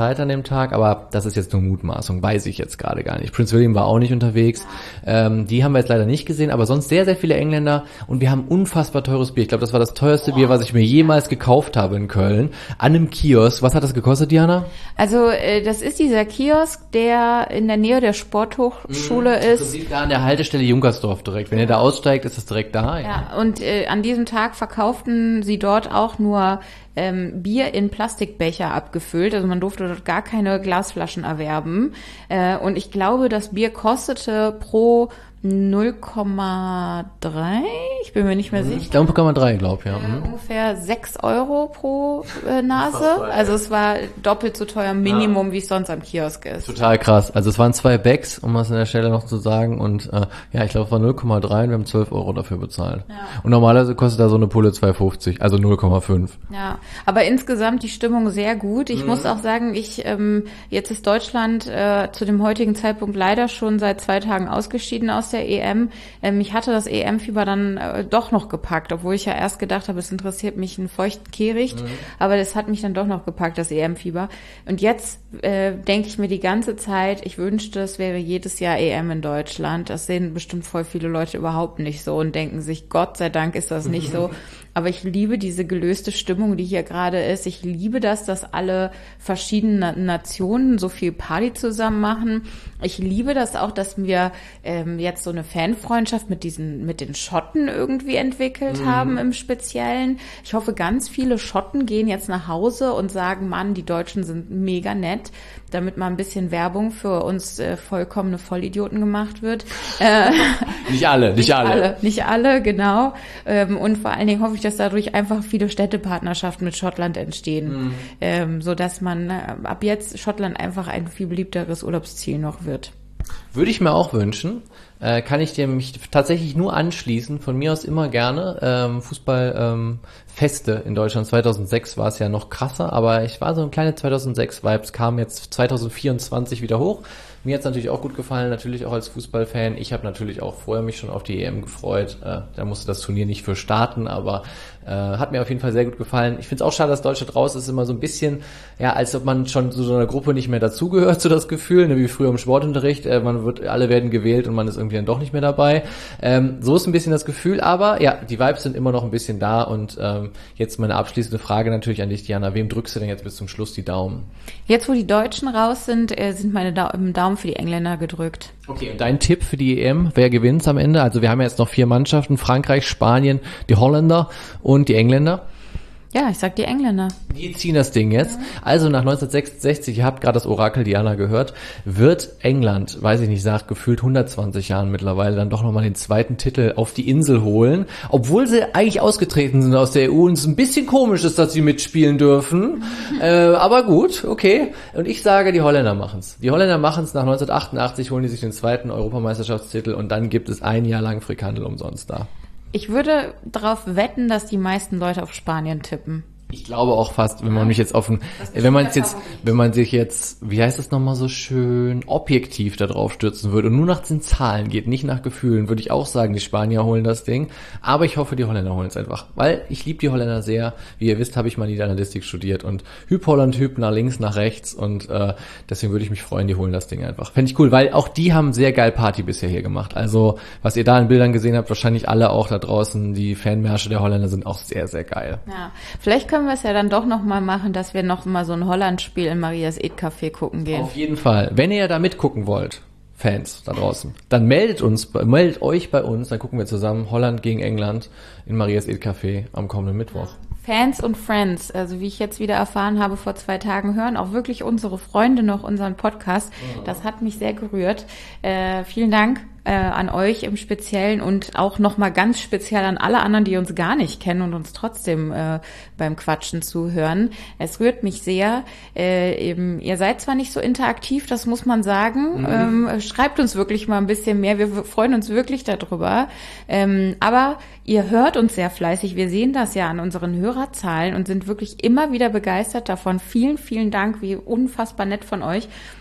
Zeit an dem Tag, aber das ist jetzt nur Mutmaßung, weiß ich jetzt gerade gar nicht. Prince William war auch nicht unterwegs. Ja. Ähm, die haben wir jetzt leider nicht gesehen, aber sonst sehr, sehr viele Engländer und wir haben unfassbar teures Bier. Ich glaube, das war das teuerste oh. Bier, was ich mir jemals gekauft habe in Köln. An einem Kiosk. Was hat das gekostet, Diana? Also äh, das ist dieser Kiosk, der in der Nähe der Sporthochschule mhm. ist. Das da an der Haltestelle Junkersdorf direkt. Wenn ihr da aussteigt, ist das direkt da. Ja, ja und äh, an diesem Tag verkauften sie dort auch nur ähm, Bier in Plastikbecher abgefüllt. Also man durfte dort gar keine Glasflaschen erwerben. Äh, und ich glaube, das Bier kostete pro null Komma drei, ich bin mir nicht mehr sicher. Ich glaube null Komma drei, glaube ja. Äh, ungefähr sechs Euro pro äh, Nase. Also es war doppelt so teuer Minimum, ja. wie es sonst am Kiosk ist. Total krass. Also es waren zwei Bags, um was an der Stelle noch zu sagen. Und äh, ja, ich glaube es war null Komma drei und wir haben zwölf Euro dafür bezahlt. Ja. Und normalerweise kostet da so eine Pulle zwei fünfzig, also null Komma fünf. Ja, aber insgesamt die Stimmung sehr gut. Ich mhm. muss auch sagen, ich ähm, jetzt ist Deutschland äh, zu dem heutigen Zeitpunkt leider schon seit zwei Tagen ausgeschieden aus der E M. Ähm, mich hatte das E M-Fieber dann äh, doch noch gepackt, obwohl ich ja erst gedacht habe, es interessiert mich einen feuchten Kehricht, mhm. aber das hat mich dann doch noch gepackt, das E M-Fieber. Und jetzt äh, denke ich mir die ganze Zeit, ich wünschte, es wäre jedes Jahr E M in Deutschland. Das sehen bestimmt voll viele Leute überhaupt nicht so und denken sich, Gott sei Dank ist das nicht so. Aber ich liebe diese gelöste Stimmung, die hier gerade ist. Ich liebe das, dass alle verschiedenen Nationen so viel Party zusammen machen. Ich liebe das auch, dass wir ähm, jetzt so eine Fanfreundschaft mit diesen, mit den Schotten irgendwie entwickelt mhm. haben im Speziellen. Ich hoffe, ganz viele Schotten gehen jetzt nach Hause und sagen, Mann, die Deutschen sind mega nett, damit mal ein bisschen Werbung für uns äh, vollkommene Vollidioten gemacht wird. Äh, nicht alle, nicht, nicht alle. alle. Nicht alle, genau. Ähm, und vor allen Dingen hoffe ich, dass dadurch einfach viele Städtepartnerschaften mit Schottland entstehen, mhm. ähm, so dass man äh, ab jetzt Schottland einfach ein viel beliebteres Urlaubsziel noch wird. Würde ich mir auch wünschen. Äh, kann ich dir mich tatsächlich nur anschließen. Von mir aus immer gerne. Ähm, Fußballfeste ähm, in Deutschland. zweitausendsechs war es ja noch krasser, aber ich war so ein kleine zweitausendsechs-Vibes, kam jetzt zweitausendvierundzwanzig wieder hoch. Mir hat's natürlich auch gut gefallen, natürlich auch als Fußballfan. Ich habe natürlich auch vorher mich schon auf die E M gefreut. Äh, da musste das Turnier nicht für starten, aber äh, hat mir auf jeden Fall sehr gut gefallen. Ich finde es auch schade, dass Deutschland raus ist. Immer so ein bisschen, ja, als ob man schon zu so einer Gruppe nicht mehr dazugehört, so das Gefühl, ne, wie früher im Sportunterricht. Äh, man wird, alle werden gewählt und man ist irgendwie dann doch nicht mehr dabei. Ähm, so ist ein bisschen das Gefühl, aber ja, die Vibes sind immer noch ein bisschen da. Und ähm, jetzt meine abschließende Frage natürlich an dich, Diana. Wem drückst du denn jetzt bis zum Schluss die Daumen? Jetzt, wo die Deutschen raus sind, äh, sind meine da- Daumen für die Engländer gedrückt. Okay, und dein Tipp für die E M, wer gewinnt's am Ende? Also wir haben ja jetzt noch vier Mannschaften, Frankreich, Spanien, die Holländer und die Engländer. Ja, ich sag die Engländer. Die ziehen das Ding jetzt. Ja. Also nach neunzehnhundertsechsundsechzig, ihr habt gerade das Orakel Diana gehört, wird England, weiß ich nicht, nach gefühlt hundertzwanzig Jahren mittlerweile dann doch nochmal den zweiten Titel auf die Insel holen, obwohl sie eigentlich ausgetreten sind aus der E U und es ein bisschen komisch ist, dass sie mitspielen dürfen. äh, aber gut, okay. Und ich sage, die Holländer machen's. Die Holländer machen's. Nach neunzehnhundertachtundachtzig holen die sich den zweiten Europameisterschaftstitel und dann gibt es ein Jahr lang Frikandel umsonst da. Ich würde darauf wetten, dass die meisten Leute auf Spanien tippen. Ich glaube auch fast, wenn man mich jetzt auf ein, wenn man jetzt, wenn man sich jetzt, wie heißt das nochmal so schön, objektiv da drauf stürzen würde und nur nach den Zahlen geht, nicht nach Gefühlen, würde ich auch sagen, die Spanier holen das Ding. Aber ich hoffe, die Holländer holen es einfach, weil ich liebe die Holländer sehr. Wie ihr wisst, habe ich mal Niederlandistik studiert und Hüb Holland, Hüb nach links, nach rechts und äh, deswegen würde ich mich freuen, die holen das Ding einfach. Fände ich cool, weil auch die haben sehr geil Party bisher hier gemacht. Also, was ihr da in Bildern gesehen habt, wahrscheinlich alle auch da draußen, die Fanmärsche der Holländer sind auch sehr, sehr geil. Ja, vielleicht können wir es ja dann doch noch mal machen, dass wir noch mal so ein Holland-Spiel in Marias Ed Café gucken gehen. Auf jeden Fall. Wenn ihr da mitgucken wollt, Fans da draußen, dann meldet uns, meldet euch bei uns, dann gucken wir zusammen Holland gegen England in Marias Ed Café am kommenden Mittwoch. Fans und Friends, also wie ich jetzt wieder erfahren habe vor zwei Tagen, hören auch wirklich unsere Freunde noch unseren Podcast. Das hat mich sehr gerührt. Äh, vielen Dank äh, an euch im Speziellen und auch nochmal ganz speziell an alle anderen, die uns gar nicht kennen und uns trotzdem äh, beim Quatschen zuhören. Es rührt mich sehr. Äh, eben, ihr seid zwar nicht so interaktiv, das muss man sagen. Mhm. Ähm, schreibt uns wirklich mal ein bisschen mehr. Wir freuen uns wirklich darüber. Ähm, aber ihr hört uns sehr fleißig. Wir sehen das ja an unseren Hörerzahlen und sind wirklich immer wieder begeistert davon. Vielen, vielen Dank. Wie unfassbar nett von euch.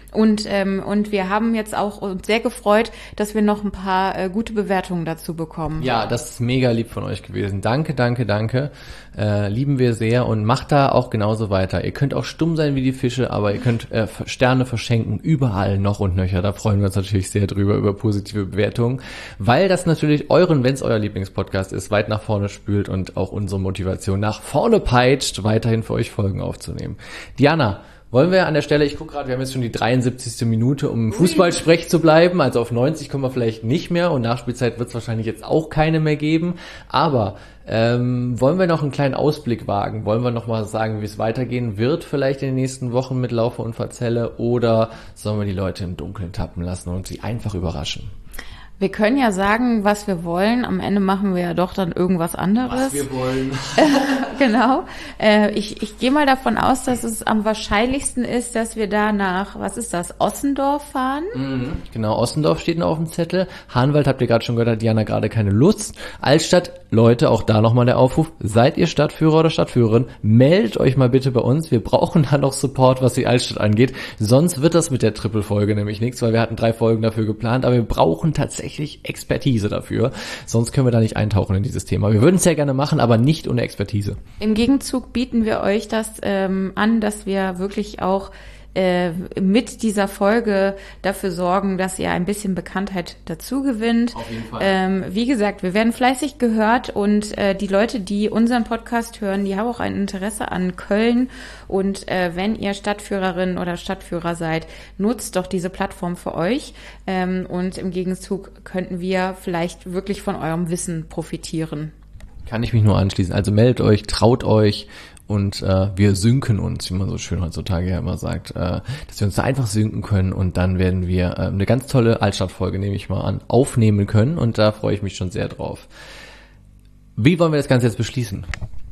Und ähm, und wir haben jetzt auch uns sehr gefreut, dass wir noch ein paar äh, gute Bewertungen dazu bekommen. Ja, das ist mega lieb von euch gewesen. Danke, danke, danke. Äh, lieben wir sehr und macht da auch genauso weiter. Ihr könnt auch stumm sein wie die Fische, aber ihr könnt äh, Sterne verschenken, überall noch und nöcher. Da freuen wir uns natürlich sehr drüber, über positive Bewertungen, weil das natürlich euren, wenn es euer Lieblingspodcast ist, weit nach vorne spült und auch unsere Motivation nach vorne peitscht, weiterhin für euch Folgen aufzunehmen. Diana, wollen wir an der Stelle, ich gucke gerade, wir haben jetzt schon die dreiundsiebzigste Minute, um im Fußballsprech zu bleiben, also auf neunzig kommen wir vielleicht nicht mehr und Nachspielzeit wird es wahrscheinlich jetzt auch keine mehr geben, aber ähm, wollen wir noch einen kleinen Ausblick wagen? Wollen wir noch mal sagen, wie es weitergehen wird vielleicht in den nächsten Wochen mit Laufe und Verzelle oder sollen wir die Leute im Dunkeln tappen lassen und sie einfach überraschen? Wir können ja sagen, was wir wollen. Am Ende machen wir ja doch dann irgendwas anderes. Was wir wollen. Genau. Äh, ich ich gehe mal davon aus, dass es am wahrscheinlichsten ist, dass wir da nach, was ist das, Ossendorf fahren? Mhm. Genau, Ossendorf steht noch auf dem Zettel. Hahnwald habt ihr gerade schon gehört, hat Diana gerade keine Lust. Altstadt, Leute, auch da nochmal der Aufruf. Seid ihr Stadtführer oder Stadtführerin? Meldet euch mal bitte bei uns. Wir brauchen da noch Support, was die Altstadt angeht. Sonst wird das mit der Triple-Folge nämlich nichts, weil wir hatten drei Folgen dafür geplant, aber wir brauchen tatsächlich Expertise dafür. Sonst können wir da nicht eintauchen in dieses Thema. Wir würden es ja gerne machen, aber nicht ohne Expertise. Im Gegenzug bieten wir euch das ähm, an, dass wir wirklich auch äh, mit dieser Folge dafür sorgen, dass ihr ein bisschen Bekanntheit dazu gewinnt. Auf jeden Fall. Ähm, wie gesagt, wir werden fleißig gehört und äh, die Leute, die unseren Podcast hören, die haben auch ein Interesse an Köln und äh, wenn ihr Stadtführerin oder Stadtführer seid, nutzt doch diese Plattform für euch ähm, und im Gegenzug könnten wir vielleicht wirklich von eurem Wissen profitieren. Kann ich mich nur anschließen. Also meldet euch, traut euch und äh, wir synken uns, wie man so schön heutzutage ja immer sagt, äh, dass wir uns da einfach synken können und dann werden wir äh, eine ganz tolle Altstadtfolge, nehme ich mal an, aufnehmen können und da freue ich mich schon sehr drauf. Wie wollen wir das Ganze jetzt beschließen?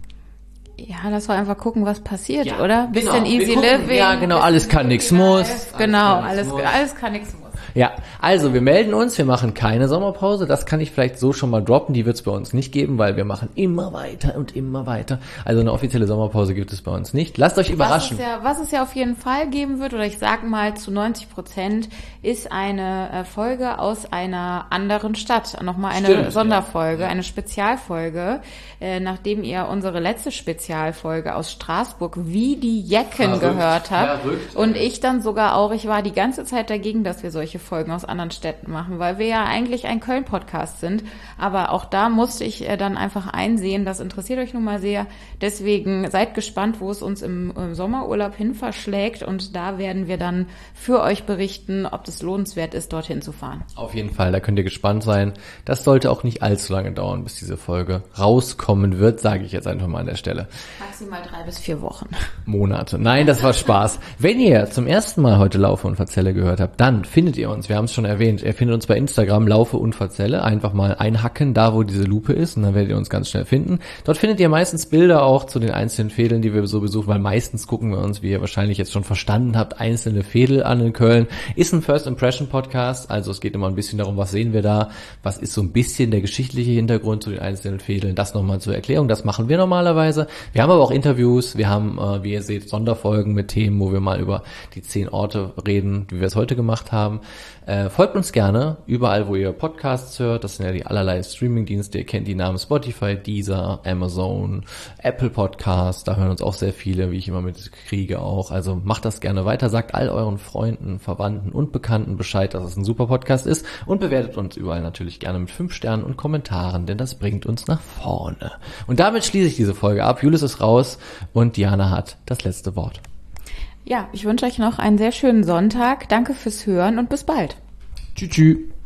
Ja, lass mal einfach gucken, was passiert, Ja, oder? Bisschen genau. easy Wir gucken, living. ja, genau, alles kann, nix muss. Genau, Alles alles, kann, nix muss. alles kann, nix muss. Ja, also wir melden uns, wir machen keine Sommerpause, das kann ich vielleicht so schon mal droppen, die wird es bei uns nicht geben, weil wir machen immer weiter und immer weiter. Also eine offizielle Sommerpause gibt es bei uns nicht. Lasst euch überraschen. Was es ja, was es ja auf jeden Fall geben wird, oder ich sage mal zu neunzig Prozent, ist eine äh, Folge aus einer anderen Stadt. Nochmal eine Stimmt, Sonderfolge, ja. eine Spezialfolge, äh, nachdem ihr unsere letzte Spezialfolge aus Straßburg wie die Jecken Verrückt, gehört habt. verrückt. Und ich dann sogar auch, ich war die ganze Zeit dagegen, dass wir solche Folgen aus anderen Städten machen, weil wir ja eigentlich ein Köln-Podcast sind. Aber auch da musste ich äh, dann einfach einsehen, das interessiert euch nun mal sehr. Deswegen seid gespannt, wo es uns im, im Sommerurlaub hin verschlägt und da werden wir dann für euch berichten, ob das lohnenswert ist, dorthin zu fahren. Auf jeden Fall, da könnt ihr gespannt sein. Das sollte auch nicht allzu lange dauern, bis diese Folge rauskommen wird, sage ich jetzt einfach mal an der Stelle. Maximal drei bis vier Wochen. Monate. Nein, das war Spaß. Wenn ihr zum ersten Mal heute Laufe und Verzelle gehört habt, dann findet ihr uns, wir haben es schon erwähnt, ihr findet uns bei Instagram Laufe und Verzelle, einfach mal einhacken, da wo diese Lupe ist und dann werdet ihr uns ganz schnell finden. Dort findet ihr meistens Bilder auch zu den einzelnen Fädeln, die wir so besuchen, weil meistens gucken wir uns, wie ihr wahrscheinlich jetzt schon verstanden habt, einzelne Fädel an in Köln. Ist ein First Impression Podcast, also es geht immer ein bisschen darum, was sehen wir da, was ist so ein bisschen der geschichtliche Hintergrund zu den einzelnen Fädeln, das nochmal zur Erklärung, das machen wir normalerweise. Wir haben aber auch Interviews, wir haben, äh, wie ihr seht, Sonderfolgen mit Themen, wo wir mal über die zehn Orte reden, wie wir es heute gemacht haben. Äh, folgt uns gerne, überall, wo ihr Podcasts hört, das sind ja die allerlei Streaming-Dienste, ihr kennt die Namen Spotify, Deezer, Amazon, Apple Podcasts, da hören uns auch sehr viele, wie ich immer mitkriege auch, also macht das gerne weiter, sagt all euren Freunden, Verwandten und Bekannten Bescheid, dass es ein super Podcast ist und bewertet uns überall natürlich gerne mit fünf Sternen und Kommentaren, denn das bringt uns nach vorne. Und damit schließe ich diese Folge ab, Julius ist raus und Diana hat das letzte Wort. Ja, ich wünsche euch noch einen sehr schönen Sonntag. Danke fürs Hören und bis bald. Tschüss.